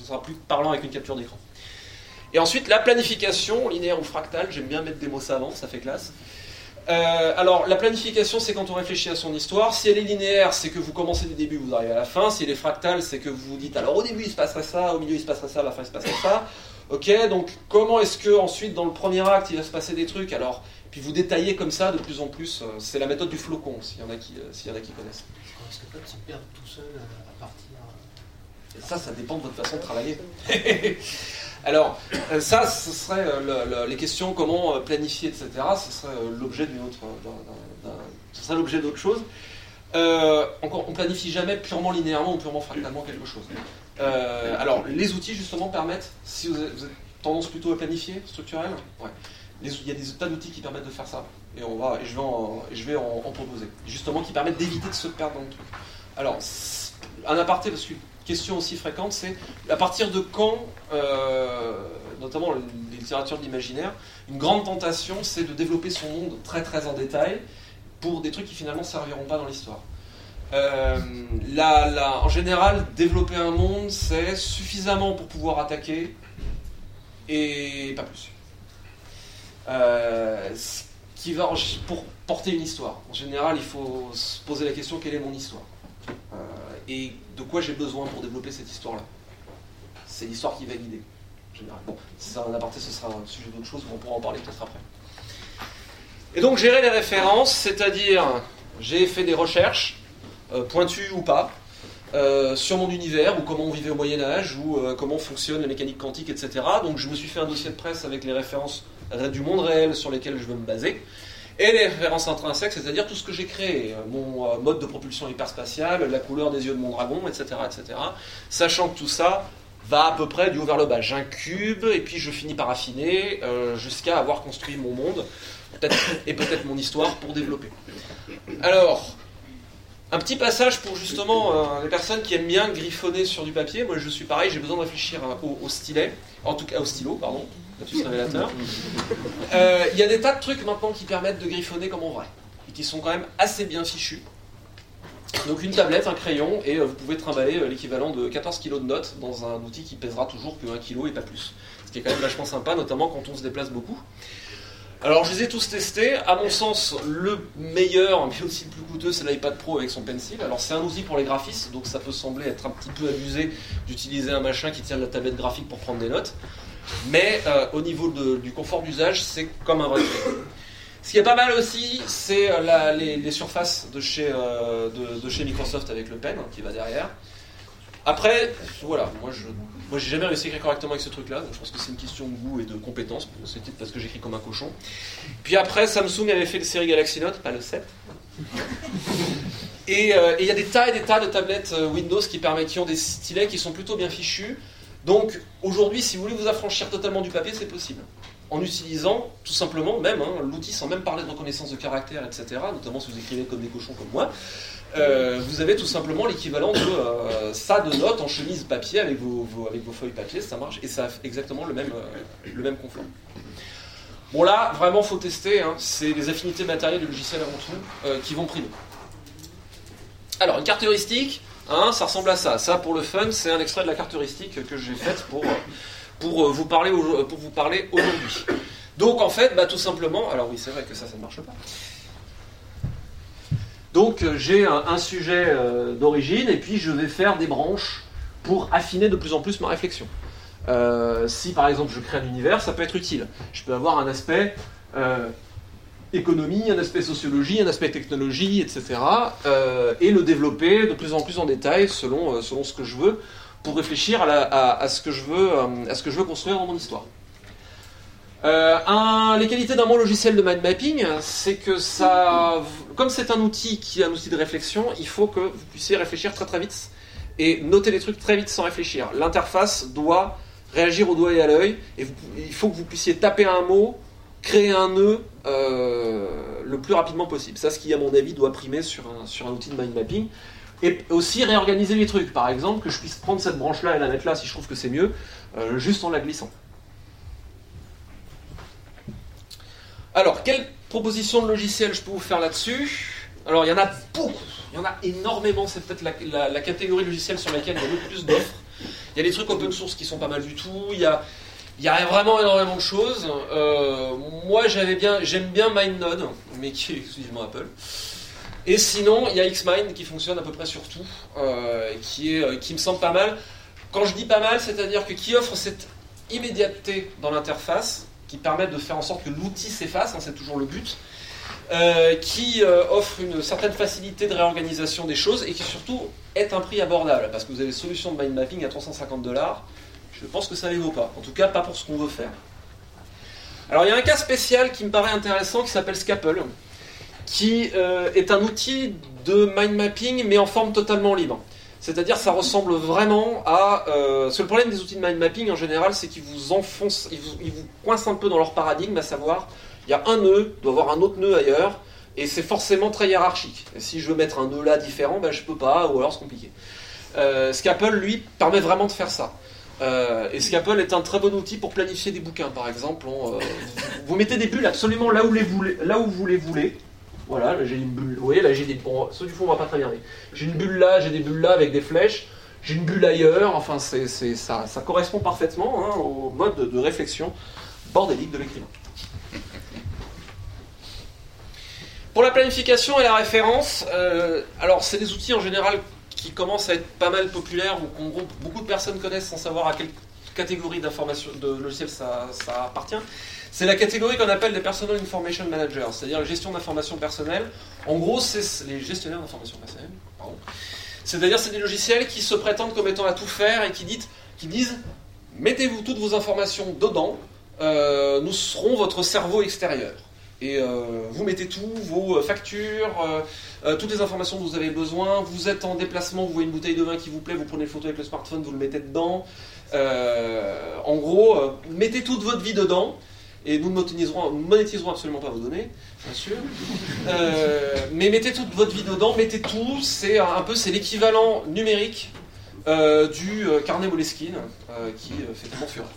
ce sera plus parlant avec une capture d'écran. Et ensuite, la planification, linéaire ou fractale, j'aime bien mettre des mots savants, ça fait classe. Euh, alors, la planification, c'est quand on réfléchit à son histoire. Si elle est linéaire, c'est que vous commencez du début, vous arrivez à la fin. Si elle est fractale, c'est que vous vous dites, alors au début, il se passerait ça, au milieu, il se passerait ça, à la fin, il se passerait ça. Ok, donc comment est-ce que ensuite, dans le premier acte, il va se passer des trucs? Alors, puis vous détaillez comme ça de plus en plus. Euh, c'est la méthode du flocon, s'il y en a qui, euh, s'il y en a qui connaissent. Est-ce que peut-être se perdre tout seul à partir... Et ça, ça dépend de votre façon de travailler. Alors, ça, ce serait le, le, les questions comment planifier, et cetera. Ce serait l'objet d'une autre, d'un, d'un, ce serait l'objet d'autre chose. Euh, encore, on planifie jamais purement linéairement ou purement fractalement quelque chose. Euh, alors, les outils justement permettent, si vous avez, vous avez tendance plutôt à planifier, structurel, ouais. Les, il y a des tas d'outils qui permettent de faire ça. Et on va, et je vais en, je vais en, en proposer. Justement, qui permettent d'éviter de se perdre dans le truc. Alors, un aparté parce que question aussi fréquente, c'est à partir de quand, euh, notamment les littératures de l'imaginaire, une grande tentation, c'est de développer son monde très très en détail pour des trucs qui finalement ne serviront pas dans l'histoire. Euh, la, la, en général, développer un monde, c'est suffisamment pour pouvoir attaquer et pas plus. Euh, ce qui va pour porter une histoire. En général, il faut se poser la question, quelle est mon histoire ? Euh, et de quoi j'ai besoin pour développer cette histoire-là. C'est l'histoire qui va guider, en général. Bon, si c'est un aparté, ce sera un sujet d'autre chose, mais on pourra en parler peut-être après. Et donc, gérer les références, c'est-à-dire, j'ai fait des recherches, euh, pointues ou pas, euh, sur mon univers, ou comment on vivait au Moyen-Âge, ou euh, comment fonctionne la mécanique quantique, et cetera. Donc, je me suis fait un dossier de presse avec les références du monde réel sur lesquelles je veux me baser. Et les références intrinsèques, c'est-à-dire tout ce que j'ai créé, mon euh, mode de propulsion hyperspatiale, la couleur des yeux de mon dragon, et cetera, et cetera. Sachant que tout ça va à peu près du haut vers le bas. J'incube, et puis je finis par affiner, euh, jusqu'à avoir construit mon monde, peut-être, et peut-être mon histoire, pour développer. Alors, un petit passage pour justement euh, les personnes qui aiment bien griffonner sur du papier. Moi, je suis pareil, j'ai besoin de réfléchir au, au stylet, en tout cas au stylo, pardon. Lapsus révélateur. Il euh, y a des tas de trucs maintenant qui permettent de griffonner comme en vrai, et qui sont quand même assez bien fichus. Donc une tablette, un crayon, et euh, vous pouvez trimballer euh, l'équivalent de quatorze kilos de notes dans un outil qui pèsera toujours que un kilo et pas plus. Ce qui est quand même vachement sympa, notamment quand on se déplace beaucoup. Alors je les ai tous testés. À mon sens, le meilleur, mais aussi le plus coûteux, c'est l'iPad Pro avec son Pencil. Alors c'est un outil pour les graphistes, donc ça peut sembler être un petit peu abusé d'utiliser un machin qui tient la tablette graphique pour prendre des notes. Mais euh, au niveau de, du confort d'usage, c'est comme un vrai crayon. Ce qui est pas mal aussi, c'est euh, la, les, les surfaces de chez, euh, de, de chez Microsoft avec le pen qui va derrière. Après, voilà, moi je moi j'ai jamais réussi à écrire correctement avec ce truc-là, donc je pense que c'est une question de goût et de compétence, c'est peut-être parce que j'écris comme un cochon. Puis après, Samsung avait fait le série Galaxy Note, pas le sept. Et il euh, y a des tas et des tas de tablettes euh, Windows qui permettent, qui ont des stylets qui sont plutôt bien fichus. Donc aujourd'hui, si vous voulez vous affranchir totalement du papier, c'est possible. En utilisant tout simplement même hein, l'outil sans même parler de reconnaissance de caractère, et cetera. Notamment si vous écrivez comme des cochons comme moi, euh, vous avez tout simplement l'équivalent de euh, ça de notes en chemise papier avec vos, vos, avec vos feuilles papier, ça marche et ça a exactement le même, euh, le même confort. Bon là, vraiment faut tester, hein, c'est les affinités matérielles du logiciel avant tout euh, qui vont primer. Alors une carte heuristique. Hein, ça ressemble à ça. Ça, pour le fun, c'est un extrait de la carte heuristique que j'ai faite pour, pour, vous parler, pour vous parler aujourd'hui. Donc, en fait, bah, tout simplement... Alors oui, c'est vrai que ça, ça ne marche pas. Donc, j'ai un, un sujet euh, d'origine, et puis je vais faire des branches pour affiner de plus en plus ma réflexion. Euh, si, par exemple, je crée un univers, ça peut être utile. Je peux avoir un aspect... Euh, économie, un aspect sociologie, un aspect technologie, et cetera. Euh, et le développer de plus en plus en détail selon, euh, selon ce que je veux, pour réfléchir à, la, à, à, ce que je veux, euh, à ce que je veux construire dans mon histoire. Euh, un, les qualités d'un bon logiciel de mind mapping, c'est que ça, comme c'est un outil qui est un outil de réflexion, il faut que vous puissiez réfléchir très très vite et noter les trucs très vite sans réfléchir. L'interface doit réagir au doigt et à l'œil, et vous, il faut que vous puissiez taper un mot, créer un nœud euh, le plus rapidement possible. Ça, ce qui, à mon avis, doit primer sur un, sur un outil de mind mapping. Et aussi réorganiser les trucs. Par exemple, que je puisse prendre cette branche-là et la mettre là si je trouve que c'est mieux, euh, juste en la glissant. Alors, quelle proposition de logiciel je peux vous faire là-dessus ? Alors, il y en a beaucoup. Il y en a énormément. C'est peut-être la, la, la catégorie de logiciels sur laquelle il y a le plus d'offres. Il y a des trucs open source qui sont pas mal du tout. Il y a, il y a vraiment énormément de choses. Euh, moi, j'avais bien, j'aime bien MindNode, mais qui est exclusivement Apple. Et sinon, il y a Xmind qui fonctionne à peu près sur tout, euh, qui, est, qui me semble pas mal. Quand je dis pas mal, c'est-à-dire que qui offre cette immédiateté dans l'interface, qui permet de faire en sorte que l'outil s'efface, hein, c'est toujours le but, euh, qui euh, offre une certaine facilité de réorganisation des choses et qui surtout est un prix abordable, parce que vous avez des solutions de mind mapping à trois cent cinquante dollars, je pense que ça ne les vaut pas, en tout cas pas pour ce qu'on veut faire. Alors il y a un cas spécial qui me paraît intéressant qui s'appelle Scapple, qui euh, est un outil de mind mapping mais en forme totalement libre. C'est-à-dire ça ressemble vraiment à... Euh, parce que le problème des outils de mind mapping en général, c'est qu'ils vous enfoncent, ils vous, ils vous coincent un peu dans leur paradigme, à savoir, il y a un nœud, il doit y avoir un autre nœud ailleurs, et c'est forcément très hiérarchique. Et si je veux mettre un nœud là différent, ben je peux pas, ou alors c'est compliqué. Euh, Scapple, lui, permet vraiment de faire ça. Euh, et Scapple est un très bon outil pour planifier des bouquins, par exemple. On, euh, vous mettez des bulles absolument là où, les voulez, là où vous les voulez. Voilà, là j'ai une bulle. Vous voyez, là j'ai des. Bon, ceux du fond on va pas très bien. Mais j'ai une bulle là, j'ai des bulles là avec des flèches. J'ai une bulle ailleurs. Enfin, c'est, c'est, ça, ça correspond parfaitement hein, au mode de, de réflexion bordélique de l'écrivain. Pour la planification et la référence, euh, alors c'est des outils en général qui commencent à être pas mal populaires ou qu'en gros beaucoup de personnes connaissent sans savoir à quelle catégorie d'information de logiciels ça, ça appartient. C'est la catégorie qu'on appelle les Personal Information Managers, c'est-à-dire la gestion d'informations personnelles. En gros, c'est les gestionnaires d'informations personnelles. Pardon. C'est-à-dire c'est des logiciels qui se prétendent comme étant à tout faire et qui, dit, qui disent « mettez-vous toutes vos informations dedans, euh, nous serons votre cerveau extérieur ». Et euh, vous mettez tout, vos factures, euh, euh, toutes les informations dont vous avez besoin. Vous êtes en déplacement, vous voyez une bouteille de vin qui vous plaît, vous prenez une photo avec le smartphone, vous le mettez dedans. Euh, en gros, euh, mettez toute votre vie dedans. Et nous ne monétiserons, nous monétiserons absolument pas vos données, bien sûr. Euh, mais mettez toute votre vie dedans, mettez tout. C'est un peu c'est l'équivalent numérique euh, du euh, carnet Moleskine euh, qui euh, fait tellement fureur.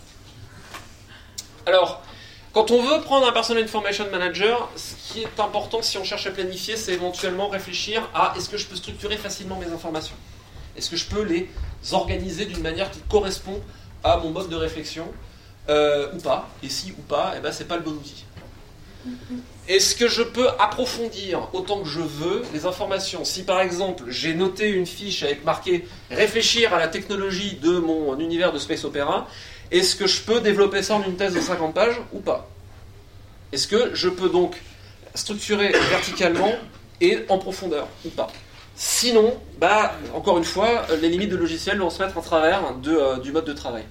Alors, quand on veut prendre un Personal Information Manager, ce qui est important si on cherche à planifier, c'est éventuellement réfléchir à est-ce que je peux structurer facilement mes informations ? Est-ce que je peux les organiser d'une manière qui correspond à mon mode de réflexion ? Euh, ou pas, et si ou pas, eh ben, c'est pas le bon outil. Est-ce que je peux approfondir autant que je veux les informations ? Si par exemple j'ai noté une fiche avec marqué réfléchir à la technologie de mon univers de Space Opera, est-ce que je peux développer ça en une thèse de cinquante pages ou pas ? Est-ce que je peux donc structurer verticalement et en profondeur ou pas ? Sinon, bah, encore une fois, les limites de logiciel vont se mettre en travers de, euh, du mode de travail.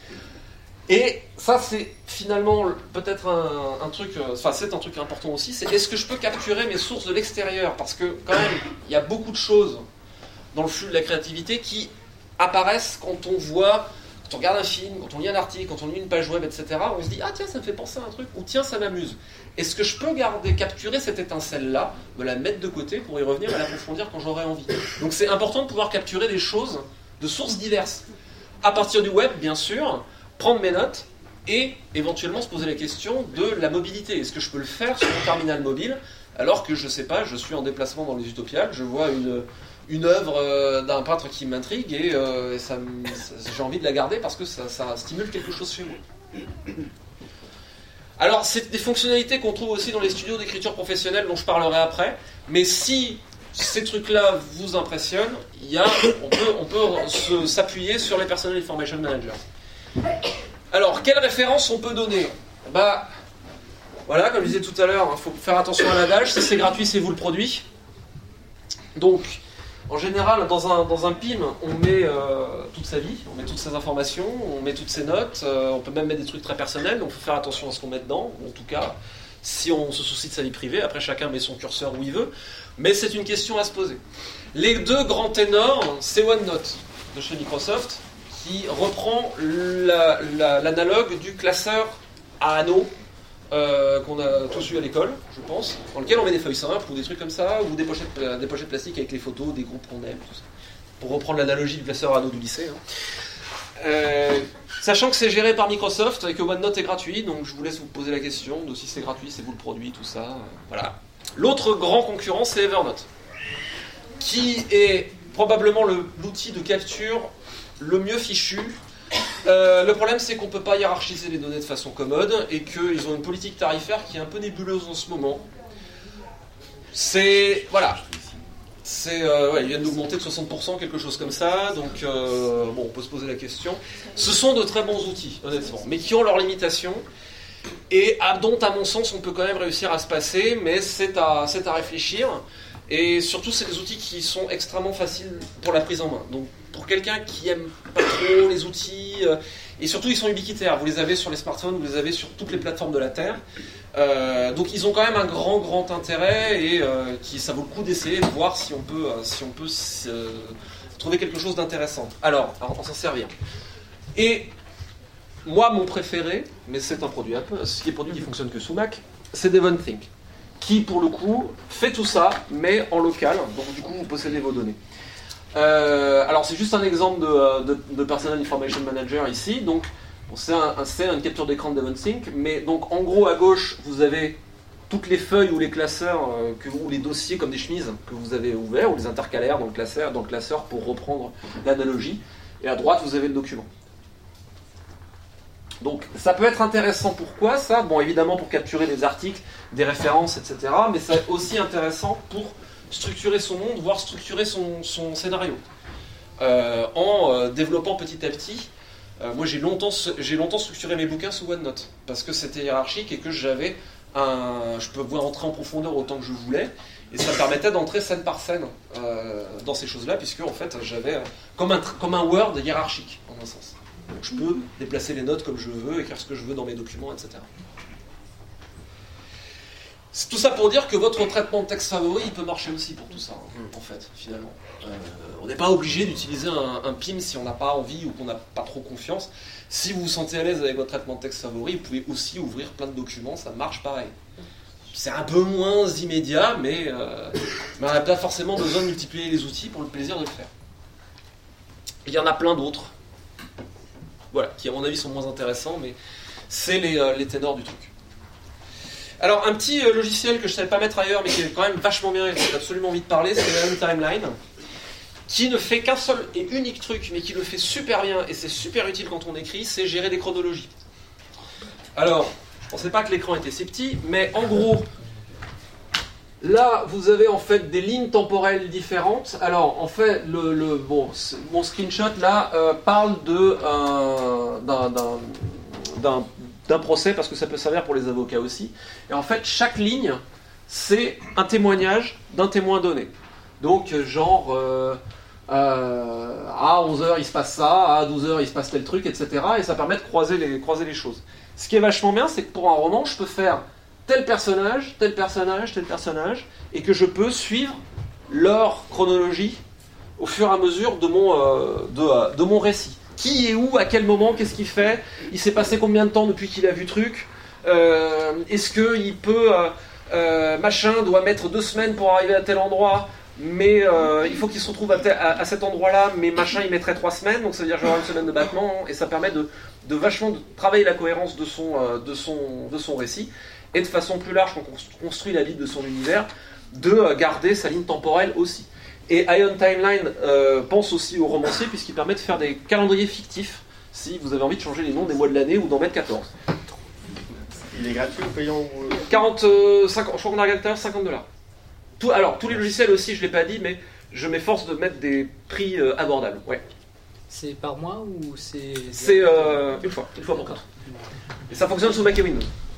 Et ça, c'est finalement peut-être un, un truc, enfin c'est un truc important aussi, c'est est-ce que je peux capturer mes sources de l'extérieur ? Parce que quand même, il y a beaucoup de choses dans le flux de la créativité qui apparaissent quand on voit, quand on regarde un film, quand on lit un article, quand on lit une page web, et cetera. On se dit ah tiens, ça me fait penser à un truc, ou tiens, ça m'amuse. Est-ce que je peux garder, capturer cette étincelle-là, me la mettre de côté pour y revenir et l'approfondir quand j'aurai envie ? Donc c'est important de pouvoir capturer des choses de sources diverses. À partir du web, bien sûr. Prendre mes notes et éventuellement se poser la question de la mobilité. Est-ce que je peux le faire sur mon terminal mobile alors que je ne sais pas, je suis en déplacement dans les Utopiales, je vois une, une œuvre euh, d'un peintre qui m'intrigue et, euh, et ça, ça, j'ai envie de la garder parce que ça, ça stimule quelque chose chez moi. Alors, c'est des fonctionnalités qu'on trouve aussi dans les studios d'écriture professionnelle dont je parlerai après, mais si ces trucs-là vous impressionnent, il y a, on peut, on peut se, s'appuyer sur les Personal Information Managers. Alors, quelles références on peut donner ? Bah, voilà, comme je disais tout à l'heure, il faut faire attention à l'adage, si c'est gratuit, c'est vous le produit. Donc, en général, dans un, dans un P I M, on met euh, toute sa vie, on met toutes ses informations, on met toutes ses notes, euh, on peut même mettre des trucs très personnels, donc il faut faire attention à ce qu'on met dedans, en tout cas, si on se soucie de sa vie privée, après chacun met son curseur où il veut, mais c'est une question à se poser. Les deux grands ténors, c'est OneNote de chez Microsoft, qui reprend la, la, l'analogue du classeur à anneaux euh, qu'on a tous eu à l'école, je pense, dans lequel on met des feuilles simples ou des trucs comme ça, ou des pochettes, des pochettes plastiques avec les photos, des groupes qu'on aime, tout ça. Pour reprendre l'analogie du classeur à anneaux du lycée. Hein. Euh, sachant que c'est géré par Microsoft et que OneNote est gratuit, donc je vous laisse vous poser la question de si c'est gratuit, c'est vous le produit, tout ça. Euh, voilà. L'autre grand concurrent, c'est Evernote, qui est probablement le, l'outil de capture le mieux fichu. Euh, le problème, c'est qu'on ne peut pas hiérarchiser les données de façon commode et qu'ils ont une politique tarifaire qui est un peu nébuleuse en ce moment. C'est... Voilà. C'est, euh, ouais, ils viennent d'augmenter de soixante pour cent, quelque chose comme ça, donc euh, bon, on peut se poser la question. Ce sont de très bons outils, honnêtement, mais qui ont leurs limitations, et à, dont, à mon sens, on peut quand même réussir à se passer, mais c'est à, c'est à réfléchir, et surtout, c'est des outils qui sont extrêmement faciles pour la prise en main. Donc, pour quelqu'un qui aime pas trop les outils, euh, et surtout, ils sont ubiquitaires, vous les avez sur les smartphones, vous les avez sur toutes les plateformes de la Terre. Euh, donc ils ont quand même un grand grand intérêt et euh, qui, ça vaut le coup d'essayer de voir si on peut, euh, si on peut euh, trouver quelque chose d'intéressant. Alors, on s'en servir. Et moi, mon préféré, mais c'est un produit Apple, ce qui est produit qui fonctionne que sous Mac, c'est Devonthink, qui pour le coup fait tout ça, mais en local. Donc du coup, vous possédez vos données. Euh, alors c'est juste un exemple de, de, de Personal Information Manager ici. Donc Bon, c'est, un, un, c'est une capture d'écran de Devonthink, mais donc en gros à gauche vous avez toutes les feuilles ou les classeurs euh, que, ou les dossiers comme des chemises que vous avez ouverts ou les intercalaires dans le classeur, dans le classeur pour reprendre l'analogie, et à droite vous avez le document. Donc ça peut être intéressant, pourquoi ça? Bon, évidemment pour capturer des articles, des références, et cetera, mais c'est aussi intéressant pour structurer son monde, voire structurer son, son scénario euh, en euh, développant petit à petit. Euh, moi, j'ai longtemps, j'ai longtemps structuré mes bouquins sous OneNote parce que c'était hiérarchique et que j'avais un, je pouvais entrer en profondeur autant que je voulais et ça me permettait d'entrer scène par scène euh, dans ces choses-là puisque en fait j'avais comme un, comme un Word hiérarchique en un sens. Donc, je peux déplacer les notes comme je veux, écrire ce que je veux dans mes documents, et cetera. C'est tout ça pour dire que votre traitement de texte favori, il peut marcher aussi pour tout ça, hein, en fait, finalement. Euh, on n'est pas obligé d'utiliser un, un P I M si on n'a pas envie ou qu'on n'a pas trop confiance. Si vous vous sentez à l'aise avec votre traitement de texte favori, vous pouvez aussi ouvrir plein de documents, ça marche pareil. C'est un peu moins immédiat, mais, euh, mais on n'a pas forcément besoin de multiplier les outils pour le plaisir de le faire. Il y en a plein d'autres, voilà, qui à mon avis sont moins intéressants, mais c'est les, euh, les ténors du truc. Alors, un petit euh, logiciel que je ne savais pas mettre ailleurs, mais qui est quand même vachement bien et que j'ai absolument envie de parler, c'est Ion Timeline, qui ne fait qu'un seul et unique truc, mais qui le fait super bien, et c'est super utile quand on écrit, c'est gérer des chronologies. Alors, je ne pensais pas que l'écran était si petit, mais en gros, là, vous avez en fait des lignes temporelles différentes. Alors, en fait, le, le, bon, mon screenshot, là, euh, parle de, euh, d'un... d'un, d'un d'un procès, parce que ça peut servir pour les avocats aussi. Et en fait, chaque ligne, c'est un témoignage d'un témoin donné. Donc, genre, euh, euh, à onze heures, il se passe ça, à douze heures, il se passe tel truc, et cetera. Et ça permet de croiser les, croiser les choses. Ce qui est vachement bien, c'est que pour un roman, je peux faire tel personnage, tel personnage, tel personnage, et que je peux suivre leur chronologie au fur et à mesure de mon, euh, de, de mon récit. Qui est où, à quel moment, qu'est-ce qu'il fait, il s'est passé combien de temps depuis qu'il a vu truc, euh, est-ce qu'il peut, euh, euh, machin, doit mettre deux semaines pour arriver à tel endroit, mais euh, il faut qu'il se retrouve à, te, à, à cet endroit-là, mais machin, il mettrait trois semaines, donc ça veut dire que j'aurai une semaine de battement, et ça permet de, de vachement de travailler la cohérence de son, euh, de, son, de son récit, et de façon plus large, quand on construit la vie de son univers, de garder sa ligne temporelle aussi. Et Ion Timeline euh, pense aussi aux romanciers puisqu'il permet de faire des calendriers fictifs si vous avez envie de changer les noms des mois de l'année ou d'en mettre quatorze. Il est gratuit ou payant ou... quarante, euh, cinquante, je crois qu'on a regardé cinquante dollars. Tout, alors, tous les logiciels aussi, je ne l'ai pas dit, mais je m'efforce de mettre des prix euh, abordables. Ouais. C'est par mois ou c'est... C'est euh, une fois, une fois pour quatre. Et ça fonctionne sous Mac et Windows.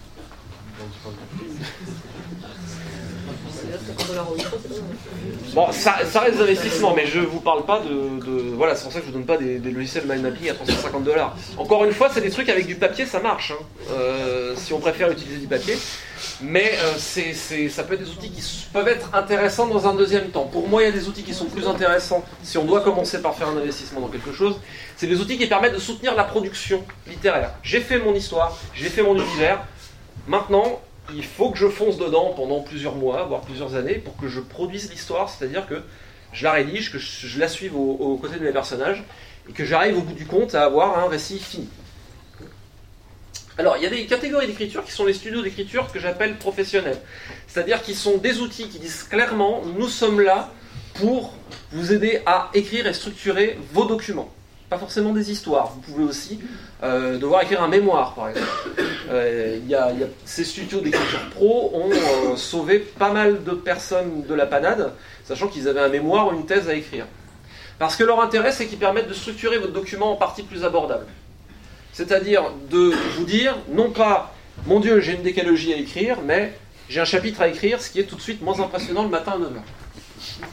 Bon, ça, ça reste des investissements, mais je vous parle pas de, de... Voilà, c'est pour ça que je vous donne pas des, des logiciels mind mapping à trois cent cinquante dollars. Encore une fois, c'est des trucs avec du papier, ça marche. Hein. Euh, si on préfère utiliser du papier. Mais euh, c'est, c'est, ça peut être des outils qui peuvent être intéressants dans un deuxième temps. Pour moi, il y a des outils qui sont plus intéressants si on doit commencer par faire un investissement dans quelque chose. C'est des outils qui permettent de soutenir la production littéraire. J'ai fait mon histoire, j'ai fait mon univers. Maintenant, il faut que je fonce dedans pendant plusieurs mois, voire plusieurs années, pour que je produise l'histoire, c'est-à-dire que je la rédige, que je, je la suive aux, aux côtés de mes personnages, et que j'arrive au bout du compte à avoir un récit fini. Alors, il y a des catégories d'écriture qui sont les studios d'écriture que j'appelle professionnels. C'est-à-dire qu'ils sont des outils qui disent clairement, nous sommes là pour vous aider à écrire et structurer vos documents. pas forcément des histoires. Vous pouvez aussi euh, devoir écrire un mémoire, par exemple. Euh, y a, y a, ces studios d'écriture pro ont euh, sauvé pas mal de personnes de la panade, sachant qu'ils avaient un mémoire ou une thèse à écrire. Parce que leur intérêt, c'est qu'ils permettent de structurer votre document en partie plus abordable. C'est-à-dire de vous dire, non pas « Mon Dieu, j'ai une décalogie à écrire », mais « J'ai un chapitre à écrire », ce qui est tout de suite moins impressionnant le matin à neuf heures.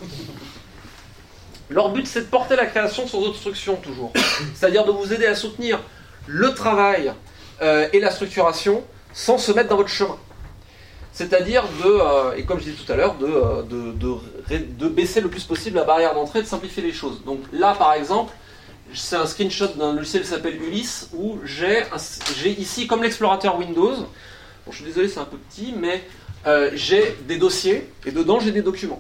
Leur but, c'est de porter la création sans obstruction, toujours. C'est-à-dire de vous aider à soutenir le travail euh, et la structuration sans se mettre dans votre chemin. C'est-à-dire de, euh, et comme je disais tout à l'heure, de, euh, de, de, de baisser le plus possible la barrière d'entrée et de simplifier les choses. Donc là, par exemple, c'est un screenshot d'un logiciel qui s'appelle Ulysse, où j'ai, un, j'ai ici, comme l'explorateur Windows, bon, je suis désolé, c'est un peu petit, mais euh, j'ai des dossiers, et dedans j'ai des documents.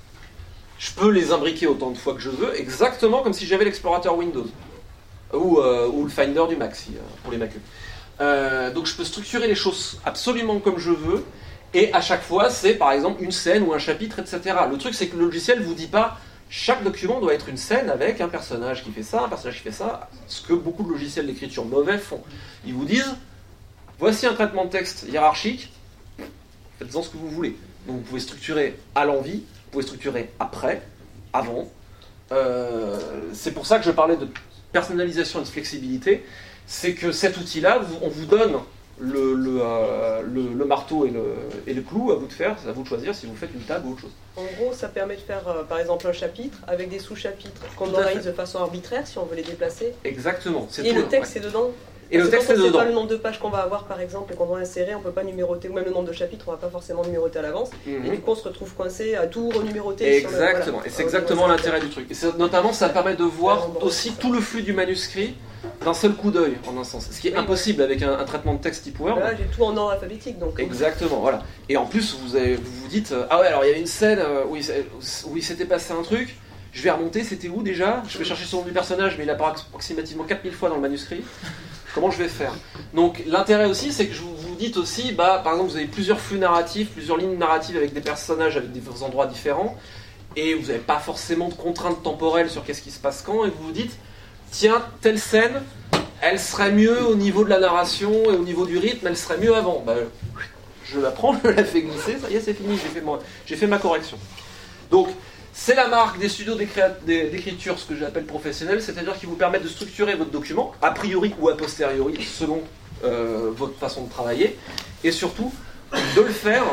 Je peux les imbriquer autant de fois que je veux, exactement comme si j'avais l'explorateur Windows, ou, euh, ou le Finder du Mac, si, euh, pour les Mac. Euh, donc je peux structurer les choses absolument comme je veux, et à chaque fois, c'est par exemple une scène ou un chapitre, et cetera. Le truc, c'est que le logiciel ne vous dit pas chaque document doit être une scène avec un personnage qui fait ça, un personnage qui fait ça, ce que beaucoup de logiciels d'écriture mauvais font. Ils vous disent, voici un traitement de texte hiérarchique, faites-en ce que vous voulez. Donc vous pouvez structurer à l'envie, vous pouvez structurer après, avant. Euh, c'est pour ça que je parlais de personnalisation et de flexibilité, c'est que cet outil-là, on vous donne Le, le, euh, le, le marteau et le, et le clou, à vous de faire, c'est à vous de choisir si vous faites une table ou autre chose. En gros, ça permet de faire euh, par exemple un chapitre avec des sous-chapitres qu'on organise de façon arbitraire si on veut les déplacer. Exactement. C'est et tout, le texte ouais. est dedans. Et Parce le texte quand est on ne dedans. sait pas le nombre de pages qu'on va avoir par exemple et qu'on doit insérer, on ne peut pas numéroter, ou même le nombre de chapitres, on ne va pas forcément numéroter à l'avance. Mm-hmm. Et du coup, on se retrouve coincé à tout renuméroter. Exactement. Si on a, voilà, et c'est exactement l'intérêt du truc. Et c'est, notamment, ça permet de voir bon, aussi tout le flux du manuscrit d'un seul coup d'œil, en un sens. Ce qui est oui, impossible avec un, un traitement de texte type Word. Là, j'ai tout en ordre alphabétique. Donc, Exactement, voilà. Et en plus, vous avez, vous, vous dites, euh, ah ouais, alors il y avait une scène euh, où, il, où il s'était passé un truc, je vais remonter, c'était où déjà ? Je vais chercher son nom du personnage, mais il apparaît approximativement quatre mille fois dans le manuscrit. Comment je vais faire ? Donc l'intérêt aussi, c'est que je vous, vous dites aussi, bah, par exemple, vous avez plusieurs flux narratifs, plusieurs lignes narratives avec des personnages avec des endroits différents, et vous n'avez pas forcément de contraintes temporelles sur qu'est-ce qui se passe quand, et vous vous dites, tiens, telle scène, elle serait mieux au niveau de la narration et au niveau du rythme, elle serait mieux avant. Bah, je la prends, je la fais glisser, ça y est, c'est fini, j'ai fait, moi, j'ai fait ma correction. Donc, c'est la marque des studios d'écriture, ce que j'appelle professionnels, c'est-à-dire qu'ils vous permettent de structurer votre document, a priori ou a posteriori, selon euh, votre façon de travailler, et surtout de le faire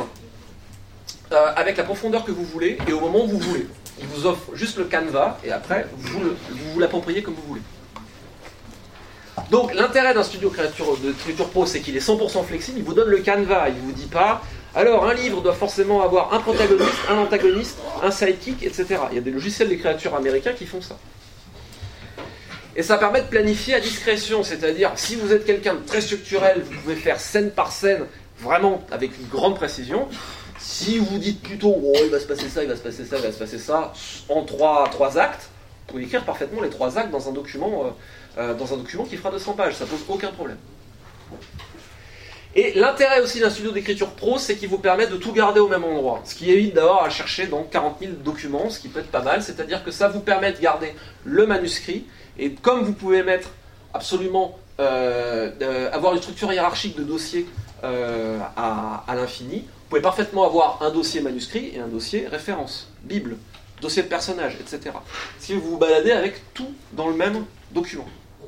euh, avec la profondeur que vous voulez et au moment où vous voulez. Ils vous offrent juste le canevas et après, vous, le, vous, vous l'appropriez comme vous voulez. Donc l'intérêt d'un studio d'écriture pro, c'est qu'il est cent pour cent flexible, il vous donne le canevas, il ne vous dit pas alors un livre doit forcément avoir un protagoniste, un antagoniste, un sidekick, et cetera. Il y a des logiciels d'écriture américains qui font ça. Et ça permet de planifier à discrétion, c'est-à-dire si vous êtes quelqu'un de très structurel, vous pouvez faire scène par scène, vraiment avec une grande précision. Si vous dites plutôt oh, il va se passer ça, il va se passer ça, il va se passer ça, en trois, trois actes, vous pouvez écrire parfaitement les trois actes dans un document, euh, euh, dans un document qui fera deux cents pages, ça pose aucun problème. Et l'intérêt aussi d'un studio d'écriture pro, c'est qu'il vous permet de tout garder au même endroit. Ce qui évite d'avoir à chercher dans quarante mille documents, ce qui peut être pas mal. C'est-à-dire que ça vous permet de garder le manuscrit. Et comme vous pouvez mettre absolument, euh, euh, avoir une structure hiérarchique de dossiers euh, à, à l'infini, vous pouvez parfaitement avoir un dossier manuscrit et un dossier référence, Bible, dossier de personnage, et cetera. Si vous vous baladez avec tout dans le même document.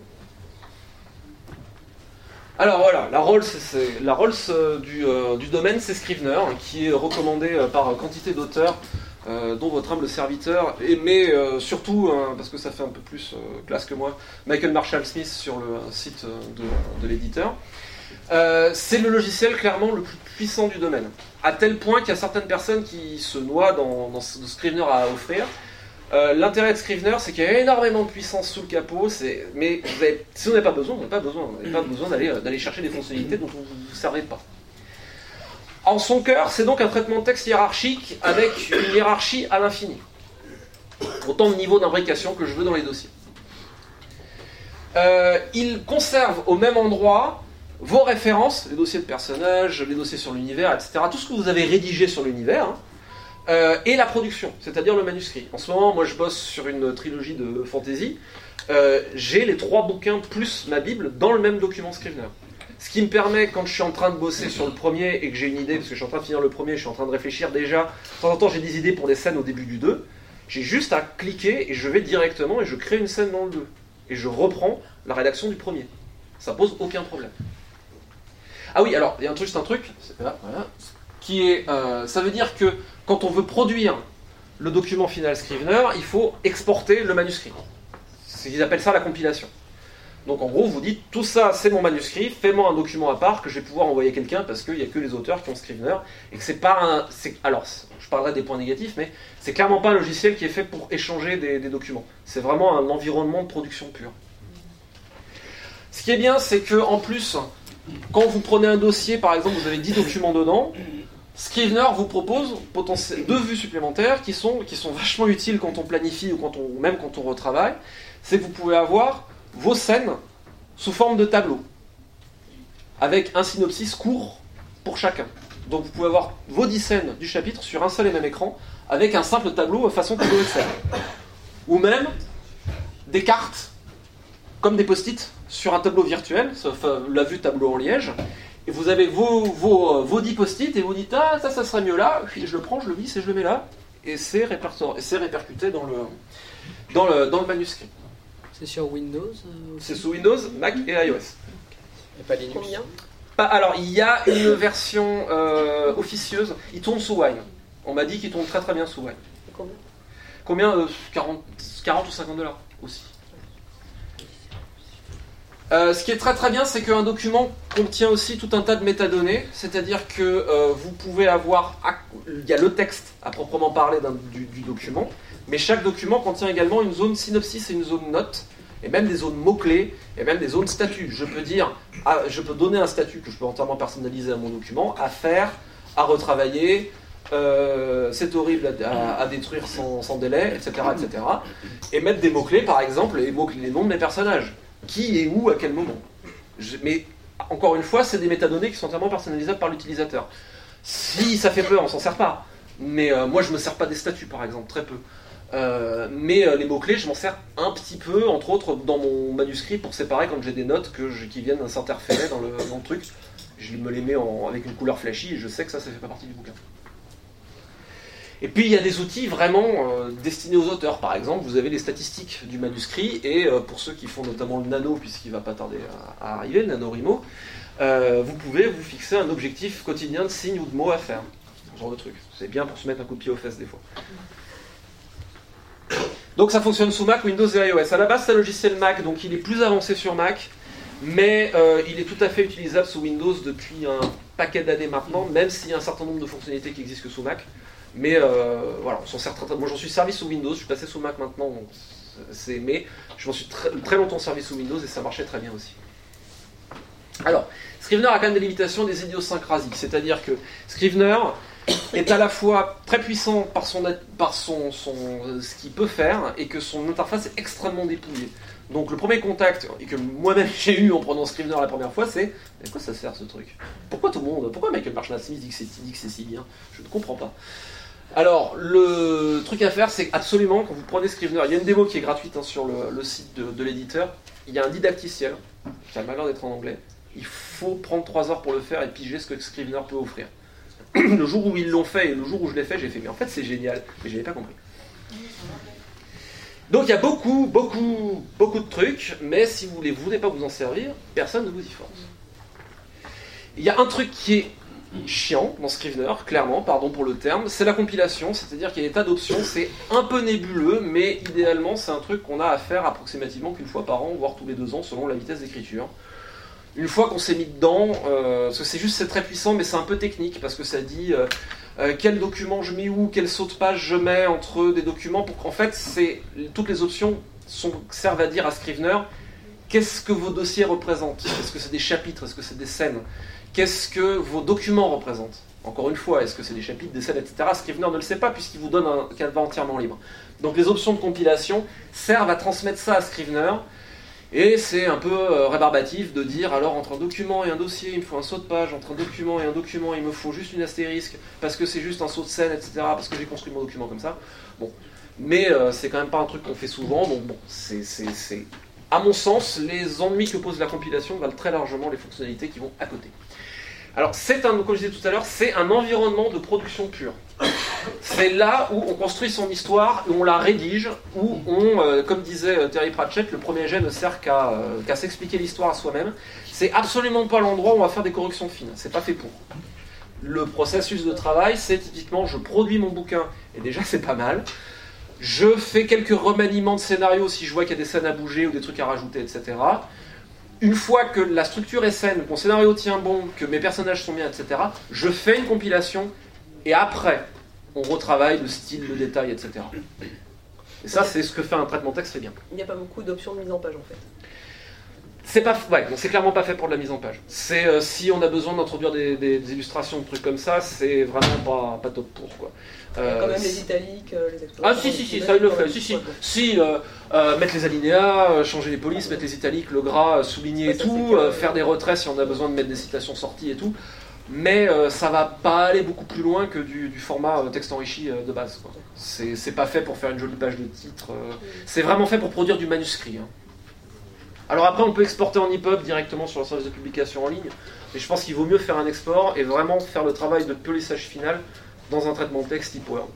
Alors voilà, la Rolls, c'est, la Rolls euh, du, euh, du domaine, c'est Scrivener, hein, qui est recommandé euh, par quantité d'auteurs, euh, dont votre humble serviteur, et, mais euh, surtout, hein, parce que ça fait un peu plus euh, classe que moi, Michael Marshall Smith sur le site de, de l'éditeur. Euh, c'est le logiciel clairement le plus puissant du domaine, à tel point qu'il y a certaines personnes qui se noient dans, dans ce que Scrivener a à offrir. Euh, l'intérêt de Scrivener, c'est qu'il y a énormément de puissance sous le capot, c'est... mais vous avez... si vous n'avez pas besoin, vous n'avez pas besoin, vous n'avez pas besoin d'aller, d'aller chercher des fonctionnalités dont vous ne vous servez pas. En son cœur, c'est donc un traitement de texte hiérarchique avec une hiérarchie à l'infini. Autant de niveaux d'imbrication que je veux dans les dossiers. Euh, il conserve au même endroit vos références, les dossiers de personnages, les dossiers sur l'univers, et cetera. Tout ce que vous avez rédigé sur l'univers, hein, euh, et la production, c'est-à-dire le manuscrit. En ce moment, moi je bosse sur une trilogie de fantasy. Euh, j'ai les trois bouquins plus ma Bible dans le même document Scrivener. Ce qui me permet, quand je suis en train de bosser sur le premier et que j'ai une idée, parce que je suis en train de finir le premier, je suis en train de réfléchir déjà, de temps en temps j'ai des idées pour des scènes au début du deux, j'ai juste à cliquer et je vais directement et je crée une scène dans le deux. Et je reprends la rédaction du premier. Ça pose aucun problème. Ah oui, alors, il y a un truc, c'est un truc, c'est là, voilà, qui est, euh, ça veut dire que quand on veut produire le document final Scrivener, il faut exporter le manuscrit. Ils appellent ça la compilation. Donc en gros, vous dites, tout ça c'est mon manuscrit, fais-moi un document à part que je vais pouvoir envoyer à quelqu'un parce qu'il n'y a que les auteurs qui ont Scrivener et que c'est pas un... C'est, alors, je parlerai des points négatifs, mais c'est clairement pas un logiciel qui est fait pour échanger des, des documents. C'est vraiment un environnement de production pure. Ce qui est bien, c'est que en plus, quand vous prenez un dossier, par exemple, vous avez dix documents dedans, Scrivener vous propose potentiellement deux vues supplémentaires qui sont, qui sont vachement utiles quand on planifie ou, quand on, ou même quand on retravaille. C'est que vous pouvez avoir vos scènes sous forme de tableau, avec un synopsis court pour chacun. Donc vous pouvez avoir vos dix scènes du chapitre sur un seul et même écran, avec un simple tableau façon tableau Excel. Ou même des cartes, comme des post-it, sur un tableau virtuel, sauf la vue tableau en liège, et vous avez vos, vos, vos dix post-it, et vous dites « Ah, ça, ça serait mieux là », puis je le prends, je le visse et je le mets là, et c'est, répertor- et c'est répercuté dans le, dans le, dans le manuscrit. C'est sur Windows euh, C'est sous Windows, Mac et iOS. Et pas Linux. Combien? Pas, alors, il y a une version euh, officieuse. Il tourne sous Wine. On m'a dit qu'il tourne très très bien sous Wine. Combien? Combien euh, quarante, quarante ou cinquante dollars aussi. Euh, ce qui est très très bien, c'est qu'un document contient aussi tout un tas de métadonnées. C'est-à-dire que euh, vous pouvez avoir... Il y a le texte à proprement parler d'un, du, du document. Mais chaque document contient également une zone synopsis et une zone note, et même des zones mots-clés, et même des zones statuts. Je peux dire, ah, je peux donner un statut que je peux entièrement personnaliser à mon document, à faire, à retravailler, euh, c'est horrible à, à détruire sans, sans délai, et cetera, et cetera. Et mettre des mots-clés, par exemple, les mots-clés, les noms de mes personnages. Qui et où, à quel moment. Je, mais, encore une fois, c'est des métadonnées qui sont entièrement personnalisables par l'utilisateur. Si ça fait peur, on s'en sert pas. Mais euh, moi, je me sers pas des statuts, par exemple, très peu. Euh, mais euh, les mots-clés, je m'en sers un petit peu, entre autres dans mon manuscrit, pour séparer quand j'ai des notes que je, qui viennent s'interférer dans le, dans le truc. Je me les mets en, avec une couleur flashy et je sais que ça, ça fait pas partie du bouquin. Et puis il y a des outils vraiment euh, destinés aux auteurs. Par exemple, vous avez les statistiques du manuscrit, et euh, pour ceux qui font notamment le nano, puisqu'il va pas tarder à, à arriver, le NaNoWriMo, euh, vous pouvez vous fixer un objectif quotidien de signes ou de mots à faire. Ce genre de truc. C'est bien pour se mettre un coup de pied aux fesses des fois. Donc ça fonctionne sous Mac, Windows et iOS. À la base, c'est un logiciel Mac, donc il est plus avancé sur Mac, mais euh, il est tout à fait utilisable sous Windows depuis un paquet d'années maintenant, même s'il y a un certain nombre de fonctionnalités qui existent que sous Mac. Mais euh, voilà, on s'en sert très, très... Moi, j'en suis servi sous Windows, je suis passé sous Mac maintenant, donc c'est... mais je m'en suis très, très longtemps servi sous Windows et ça marchait très bien aussi. Alors, Scrivener a quand même des limitations, des idiosyncrasies, c'est-à-dire que Scrivener est à la fois très puissant par, son, par son, son, ce qu'il peut faire, et que son interface est extrêmement dépouillée. Donc le premier contact, et que moi-même j'ai eu en prenant Scrivener la première fois, c'est « À quoi ça sert ce truc ? Pourquoi tout le monde, pourquoi Michael Marchand-Smith dit que c'est, dit que c'est si bien ? Je ne comprends pas. » Alors, le truc à faire, c'est absolument, quand vous prenez Scrivener, il y a une démo qui est gratuite hein, sur le, le site de, de l'éditeur, il y a un didacticiel, qui a le malheur d'être en anglais, il faut prendre trois heures pour le faire et piger ce que Scrivener peut offrir. Le jour où ils l'ont fait et le jour où je l'ai fait, j'ai fait, mais en fait c'est génial, mais je n'avais pas compris. Donc il y a beaucoup, beaucoup, beaucoup de trucs, mais si vous ne voulez pas vous en servir, personne ne vous y force. Il y a un truc qui est chiant dans Scrivener, clairement, pardon pour le terme, c'est la compilation, c'est-à-dire qu'il y a des tas d'options, c'est un peu nébuleux, mais idéalement c'est un truc qu'on a à faire approximativement qu'une fois par an, voire tous les deux ans, selon la vitesse d'écriture. Une fois qu'on s'est mis dedans, euh, parce que c'est juste, c'est très puissant, mais c'est un peu technique, parce que ça dit euh, euh, quel document je mets où, quel saut de page je mets entre des documents, pour qu'en fait, c'est, toutes les options sont, servent à dire à Scrivener qu'est-ce que vos dossiers représentent. Est-ce que c'est des chapitres, est-ce que c'est des scènes, qu'est-ce que vos documents représentent. Encore une fois, est-ce que c'est des chapitres, des scènes, et cetera. Scrivener ne le sait pas, puisqu'il vous donne un canevas entièrement libre. Donc les options de compilation servent à transmettre ça à Scrivener. Et c'est un peu euh, rébarbatif de dire, alors entre un document et un dossier, il me faut un saut de page, entre un document et un document, il me faut juste une astérisque, parce que c'est juste un saut de scène, et cetera, parce que j'ai construit mon document comme ça. Bon. Mais euh, c'est quand même pas un truc qu'on fait souvent, donc bon, c'est, c'est, c'est... À mon sens, les ennuis que pose la compilation valent très largement les fonctionnalités qui vont à côté. Alors, c'est un, comme je disais tout à l'heure, c'est un environnement de production pure. C'est là où on construit son histoire, où on la rédige, où on, euh, comme disait Terry Pratchett, le premier jet ne sert qu'à, euh, qu'à s'expliquer l'histoire à soi-même. C'est absolument pas l'endroit où on va faire des corrections fines, c'est pas fait pour. Le processus de travail, c'est typiquement, je produis mon bouquin, et déjà c'est pas mal. Je fais quelques remaniements de scénario si je vois qu'il y a des scènes à bouger ou des trucs à rajouter, et cetera. Une fois que la structure est saine, que mon scénario tient bon, que mes personnages sont bien, et cetera, je fais une compilation, et après, on retravaille le style, le détail, et cetera. Et ça, c'est ce que fait un traitement texte très bien. Il n'y a pas beaucoup d'options de mise en page, en fait. C'est pas, ouais, c'est clairement pas fait pour de la mise en page. C'est euh, si on a besoin d'introduire des, des, des illustrations, de trucs comme ça, c'est vraiment pas, pas top pour quoi. Euh, quand même les italiques, euh, les explosions. Ah si si si, ça il le fait. Si si, si euh, euh, mettre les alinéas, euh, changer les polices, mettre les italiques, le gras, euh, souligner et tout, que, euh, faire des retraits si on a besoin de mettre des citations sorties et tout. Mais euh, ça va pas aller beaucoup plus loin que du, du format euh, texte enrichi euh, de base. Quoi. C'est, c'est pas fait pour faire une jolie page de titre. Euh, c'est vraiment fait pour produire du manuscrit. Hein. Alors après, on peut exporter en E P U B directement sur le service de publication en ligne, mais je pense qu'il vaut mieux faire un export et vraiment faire le travail de polissage final dans un traitement de texte type Word.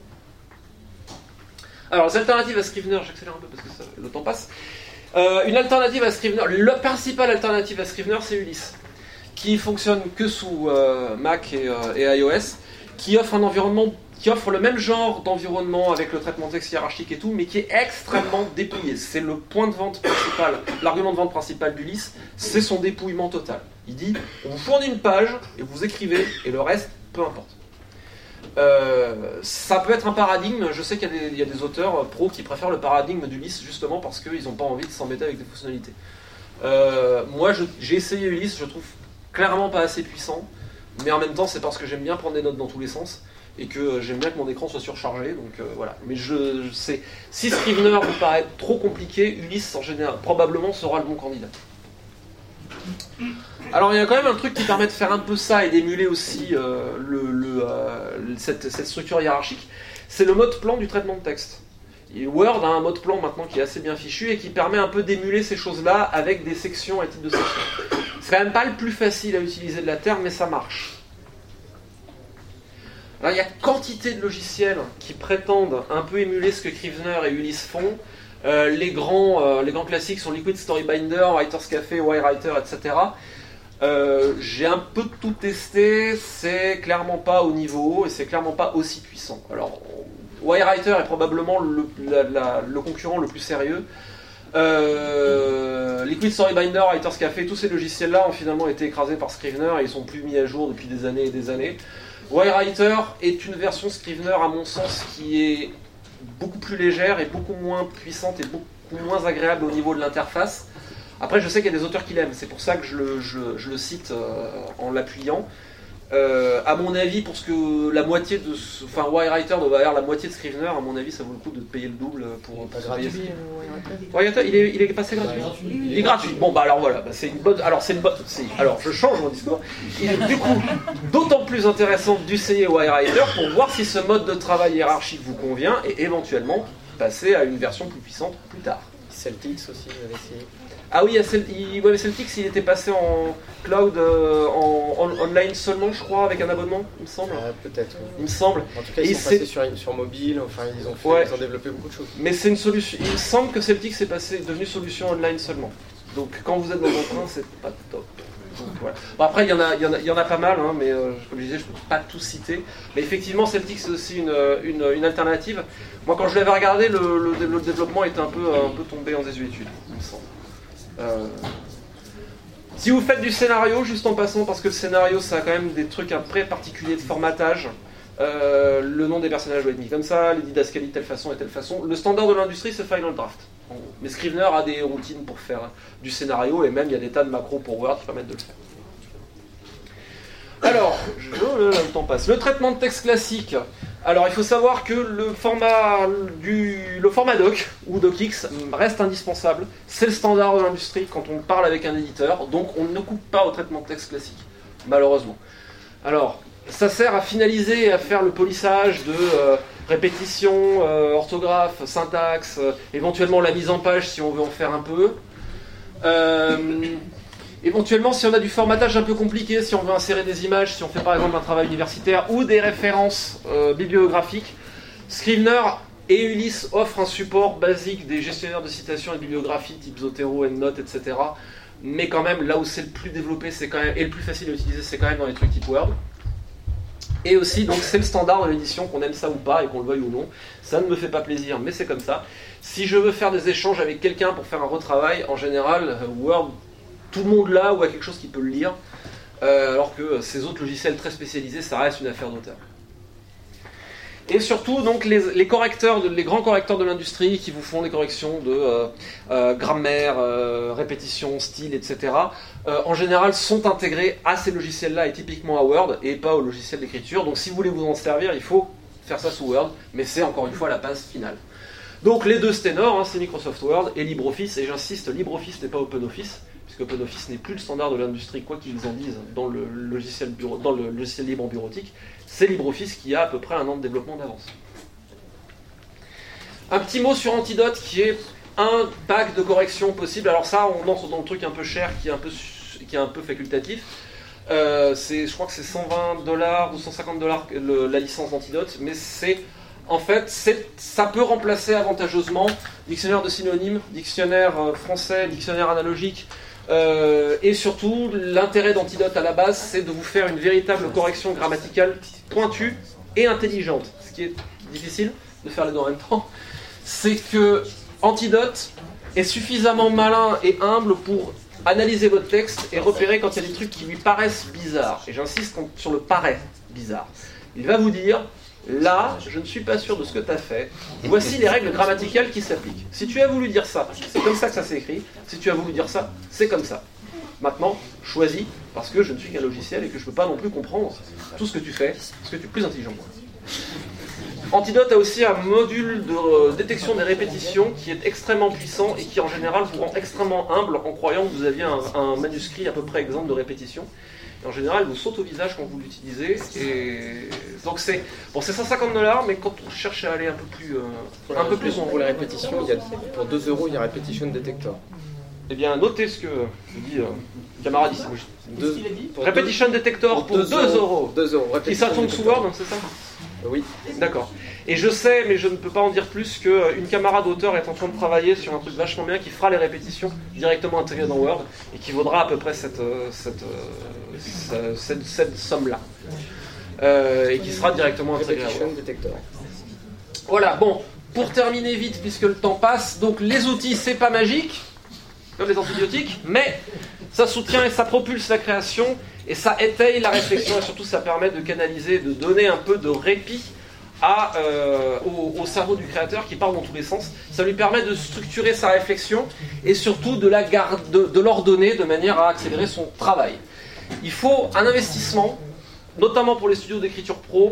Alors, les alternatives à Scrivener, j'accélère un peu parce que ça, le temps passe. Euh, une alternative à Scrivener, la principale alternative à Scrivener, c'est Ulysse, qui fonctionne que sous euh, Mac et, euh, et iOS, qui offre un environnement qui offre le même genre d'environnement avec le traitement de texte hiérarchique et tout, mais qui est extrêmement dépouillé. C'est le point de vente principal, l'argument de vente principal d'Ulysse, c'est son dépouillement total. Il dit, on vous fournit une page, et vous écrivez, et le reste, peu importe. Euh, ça peut être un paradigme, je sais qu'il y a des, il y a des auteurs pros qui préfèrent le paradigme d'Ulysse, justement parce qu'ils n'ont pas envie de s'embêter avec des fonctionnalités. Euh, moi, je, j'ai essayé Ulysse, je trouve clairement pas assez puissant, mais en même temps, c'est parce que j'aime bien prendre des notes dans tous les sens, et que j'aime bien que mon écran soit surchargé, donc euh, voilà. Mais je, je sais, si Scrivener vous paraît trop compliqué, Ulysse en général probablement sera le bon candidat. Alors il y a quand même un truc qui permet de faire un peu ça et d'émuler aussi euh, le, le, euh, cette, cette structure hiérarchique, c'est le mode plan du traitement de texte. Et Word a un mode plan maintenant qui est assez bien fichu et qui permet un peu d'émuler ces choses-là avec des sections et types de sections. C'est quand même pas le plus facile à utiliser de la Terre, mais ça marche. Alors, il y a quantité de logiciels qui prétendent un peu émuler ce que Scrivener et Ulysse font. Euh, les, grands, euh, les grands classiques sont Liquid Storybinder, Writer's Café, YWriter, et cetera. Euh, j'ai un peu tout testé, c'est clairement pas au niveau et c'est clairement pas aussi puissant. Alors, YWriter est probablement le, la, la, le concurrent le plus sérieux. Euh, Liquid Storybinder, Writer's Café, tous ces logiciels-là ont finalement été écrasés par Scrivener et ils sont plus mis à jour depuis des années et des années. YWriter est une version Scrivener à mon sens qui est beaucoup plus légère et beaucoup moins puissante et beaucoup moins agréable au niveau de l'interface. Après je sais qu'il y a des auteurs qui l'aiment, c'est pour ça que je le, je, je le cite euh, en l'appuyant. Euh, à mon avis, pour ce que la moitié de ce, enfin YWriter doit avoir la moitié de Scrivener, à mon avis ça vaut le coup de payer le double pour, pour se payer. YWriter, il est, il est passé gratuit. Il est gratuit. Bon bah alors voilà, bah, c'est une bonne. Alors c'est une bonne. C'est, alors je change mon discours. Il est du coup d'autant plus intéressant d'essayer YWriter pour voir si ce mode de travail hiérarchique vous convient et éventuellement passer à une version plus puissante plus tard. Celtics aussi, j'avais essayé. Ah oui, il, ouais, Celtics, il était passé en cloud, euh, en, en online seulement, je crois, avec un abonnement, il me semble. Euh, peut-être. Oui. Il me semble. En tout cas, ils et sont passés sur, sur mobile. Enfin, ils ont fait, ouais. Ils ont développé beaucoup de choses. Mais c'est une solution. Il me semble que Celtics est passé, devenu solution online seulement. Donc, quand vous êtes dans un train, c'est pas top. Donc, voilà. Bon, après, il y en a, il y en a, il y en a pas mal, hein, mais euh, comme je disais, je peux pas tout citer. Mais effectivement, Celtics c'est aussi une, une, une alternative. Moi, quand je l'avais regardé, le, le, le développement était un peu, un peu tombé en désuétude, il me semble. Euh... Si vous faites du scénario, juste en passant, parce que le scénario ça a quand même des trucs un peu particuliers de formatage, euh, le nom des personnages doit être mis comme ça, les didascalies de telle façon et telle façon. Le standard de l'industrie c'est Final Draft. Mais Scrivener a des routines pour faire du scénario et même il y a des tas de macros pour Word qui permettent de le faire. Alors, je... le temps passe. Le traitement de texte classique. Alors il faut savoir que le format, du, le format doc ou docx reste indispensable. C'est le standard de l'industrie quand on parle avec un éditeur, donc on ne coupe pas au traitement de texte classique, malheureusement. Alors, ça sert à finaliser et à faire le polissage de euh, répétition, euh, orthographe, syntaxe, euh, éventuellement la mise en page si on veut en faire un peu. Euh, éventuellement, si on a du formatage un peu compliqué, si on veut insérer des images, si on fait par exemple un travail universitaire ou des références euh, bibliographiques, Scrivener et Ulysse offrent un support basique des gestionnaires de citations et de bibliographie type Zotero, EndNote, et cetera. Mais quand même, là où c'est le plus développé, c'est quand même, et le plus facile à utiliser, c'est quand même dans les trucs type Word. Et aussi, donc c'est le standard de l'édition, qu'on aime ça ou pas, et qu'on le veuille ou non. Ça ne me fait pas plaisir, mais c'est comme ça. Si je veux faire des échanges avec quelqu'un pour faire un retravail, en général, Word, tout le monde l'a ou a quelque chose qui peut le lire, euh, alors que ces autres logiciels très spécialisés, ça reste une affaire d'auteur. Et surtout, donc, les, les, correcteurs de, les grands correcteurs de l'industrie qui vous font des corrections de euh, euh, grammaire, euh, répétition, style, et cetera, euh, en général sont intégrés à ces logiciels-là et typiquement à Word et pas au logiciel d'écriture. Donc si vous voulez vous en servir, il faut faire ça sous Word, mais c'est encore une fois la base finale. Donc les deux ténors, hein, c'est Microsoft Word et LibreOffice, et j'insiste, LibreOffice n'est pas OpenOffice, puisque OpenOffice n'est plus le standard de l'industrie, quoi qu'ils en disent, dans le logiciel, bureau, dans le logiciel libre en bureautique. C'est LibreOffice qui a à peu près un an de développement d'avance. Un petit mot sur Antidote, qui est un pack de correction possible. Alors ça, on entre dans le truc un peu cher, qui est un peu, qui est un peu facultatif. Euh, c'est, je crois que c'est cent vingt dollars ou cent cinquante dollars la licence d'Antidote, mais c'est, en fait, c'est, ça peut remplacer avantageusement dictionnaire de synonymes, dictionnaire français, dictionnaire analogique. Euh, et surtout, l'intérêt d'Antidote à la base, c'est de vous faire une véritable correction grammaticale pointue et intelligente. Ce qui est difficile de faire les deux en même temps, c'est que Antidote est suffisamment malin et humble pour analyser votre texte et repérer quand il y a des trucs qui lui paraissent bizarres. Et j'insiste sur le paraît bizarre. Il va vous dire, là, je ne suis pas sûr de ce que tu as fait. Voici les règles grammaticales qui s'appliquent. Si tu as voulu dire ça, c'est comme ça que ça s'écrit. Si tu as voulu dire ça, c'est comme ça. Maintenant, choisis, parce que je ne suis qu'un logiciel et que je ne peux pas non plus comprendre tout ce que tu fais, parce que tu es plus intelligent que moi. Antidote a aussi un module de détection des répétitions qui est extrêmement puissant et qui en général vous rend extrêmement humble en croyant que vous aviez un, un manuscrit à peu près exempt de répétitions. Et en général, il vous saute au visage quand vous l'utilisez. Et donc c'est bon, c'est cent cinquante dollars, mais quand on cherche à aller un peu plus, euh, un peu plus, pour les répétitions, il y a, pour deux euros, il y a Repetition Detector. Eh bien, notez ce que dit euh, camarade ici. Deux, Repetition deux, Detector pour deux euros. deux euros. Et ça tombe sous Word, c'est ça? Oui. D'accord. Et je sais, mais je ne peux pas en dire plus, qu'une camarade auteur est en train de travailler sur un truc vachement bien qui fera les répétitions directement intégrées dans Word et qui vaudra à peu près cette, cette, cette, cette, cette somme-là. Euh, et qui sera directement intégrée à Word. Detector. Voilà, bon, pour terminer vite, puisque le temps passe, donc les outils, c'est pas magique, comme les antibiotiques, mais ça soutient et ça propulse la création, et ça étaye la réflexion, et surtout ça permet de canaliser, de donner un peu de répit à, euh, au, au cerveau du créateur qui part dans tous les sens. Ça lui permet de structurer sa réflexion, et surtout de, la garde, de, de l'ordonner de manière à accélérer son travail. Il faut un investissement, notamment pour les studios d'écriture pro,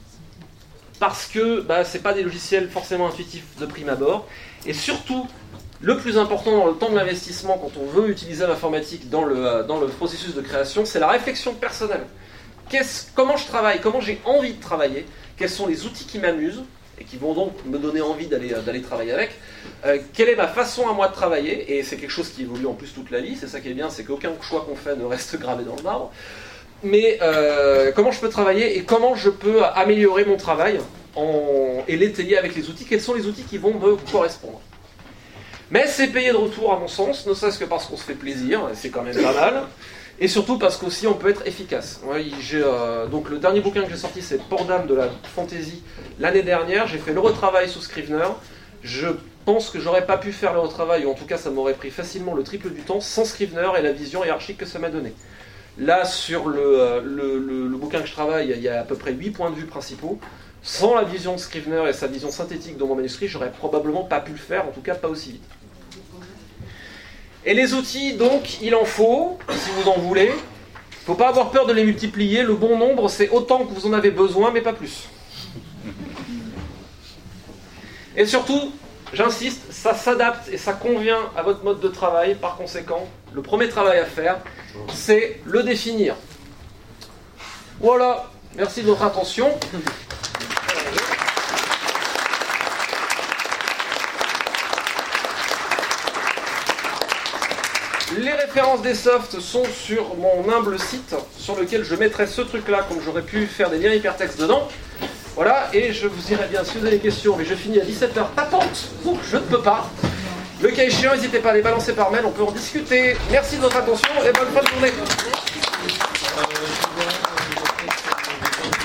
parce que bah, ce n'est pas des logiciels forcément intuitifs de prime abord, et surtout, le plus important dans le temps de l'investissement quand on veut utiliser l'informatique dans le, dans le processus de création, c'est la réflexion personnelle. Qu'est-ce, comment je travaille, comment j'ai envie de travailler, quels sont les outils qui m'amusent et qui vont donc me donner envie d'aller, d'aller travailler avec, euh, quelle est ma façon à moi de travailler, et c'est quelque chose qui évolue en plus toute la vie, c'est ça qui est bien, c'est qu'aucun choix qu'on fait ne reste gravé dans le marbre, mais euh, comment je peux travailler et comment je peux améliorer mon travail en, et l'étayer avec les outils, quels sont les outils qui vont me correspondre. Mais c'est payé de retour à mon sens, ne serait-ce que parce qu'on se fait plaisir, c'est quand même pas mal, et surtout parce qu'aussi on peut être efficace. Ouais, j'ai, euh, donc le dernier bouquin que j'ai sorti, c'est Port d'âme de la fantasy l'année dernière, j'ai fait le retravail sous Scrivener, je pense que j'aurais pas pu faire le retravail, ou en tout cas ça m'aurait pris facilement le triple du temps, sans Scrivener et la vision hiérarchique que ça m'a donné. Là, sur le, le, le, le bouquin que je travaille, il y a à peu près huit points de vue principaux. Sans la vision de Scrivener et sa vision synthétique dans mon manuscrit, j'aurais probablement pas pu le faire, en tout cas pas aussi vite. Et les outils, donc, il en faut, si vous en voulez. Il ne faut pas avoir peur de les multiplier. Le bon nombre, c'est autant que vous en avez besoin, mais pas plus. Et surtout, j'insiste, ça s'adapte et ça convient à votre mode de travail. Par conséquent, le premier travail à faire, c'est le définir. Voilà, merci de votre attention. Les références des softs sont sur mon humble site, sur lequel je mettrai ce truc-là, comme j'aurais pu faire des liens hypertextes dedans. Voilà, et je vous dirai bien si vous avez des questions, mais je finis à dix-sept heures tapante, donc je ne peux pas. Le cas échéant, n'hésitez pas à les balancer par mail, on peut en discuter. Merci de votre attention et bonne fin de journée.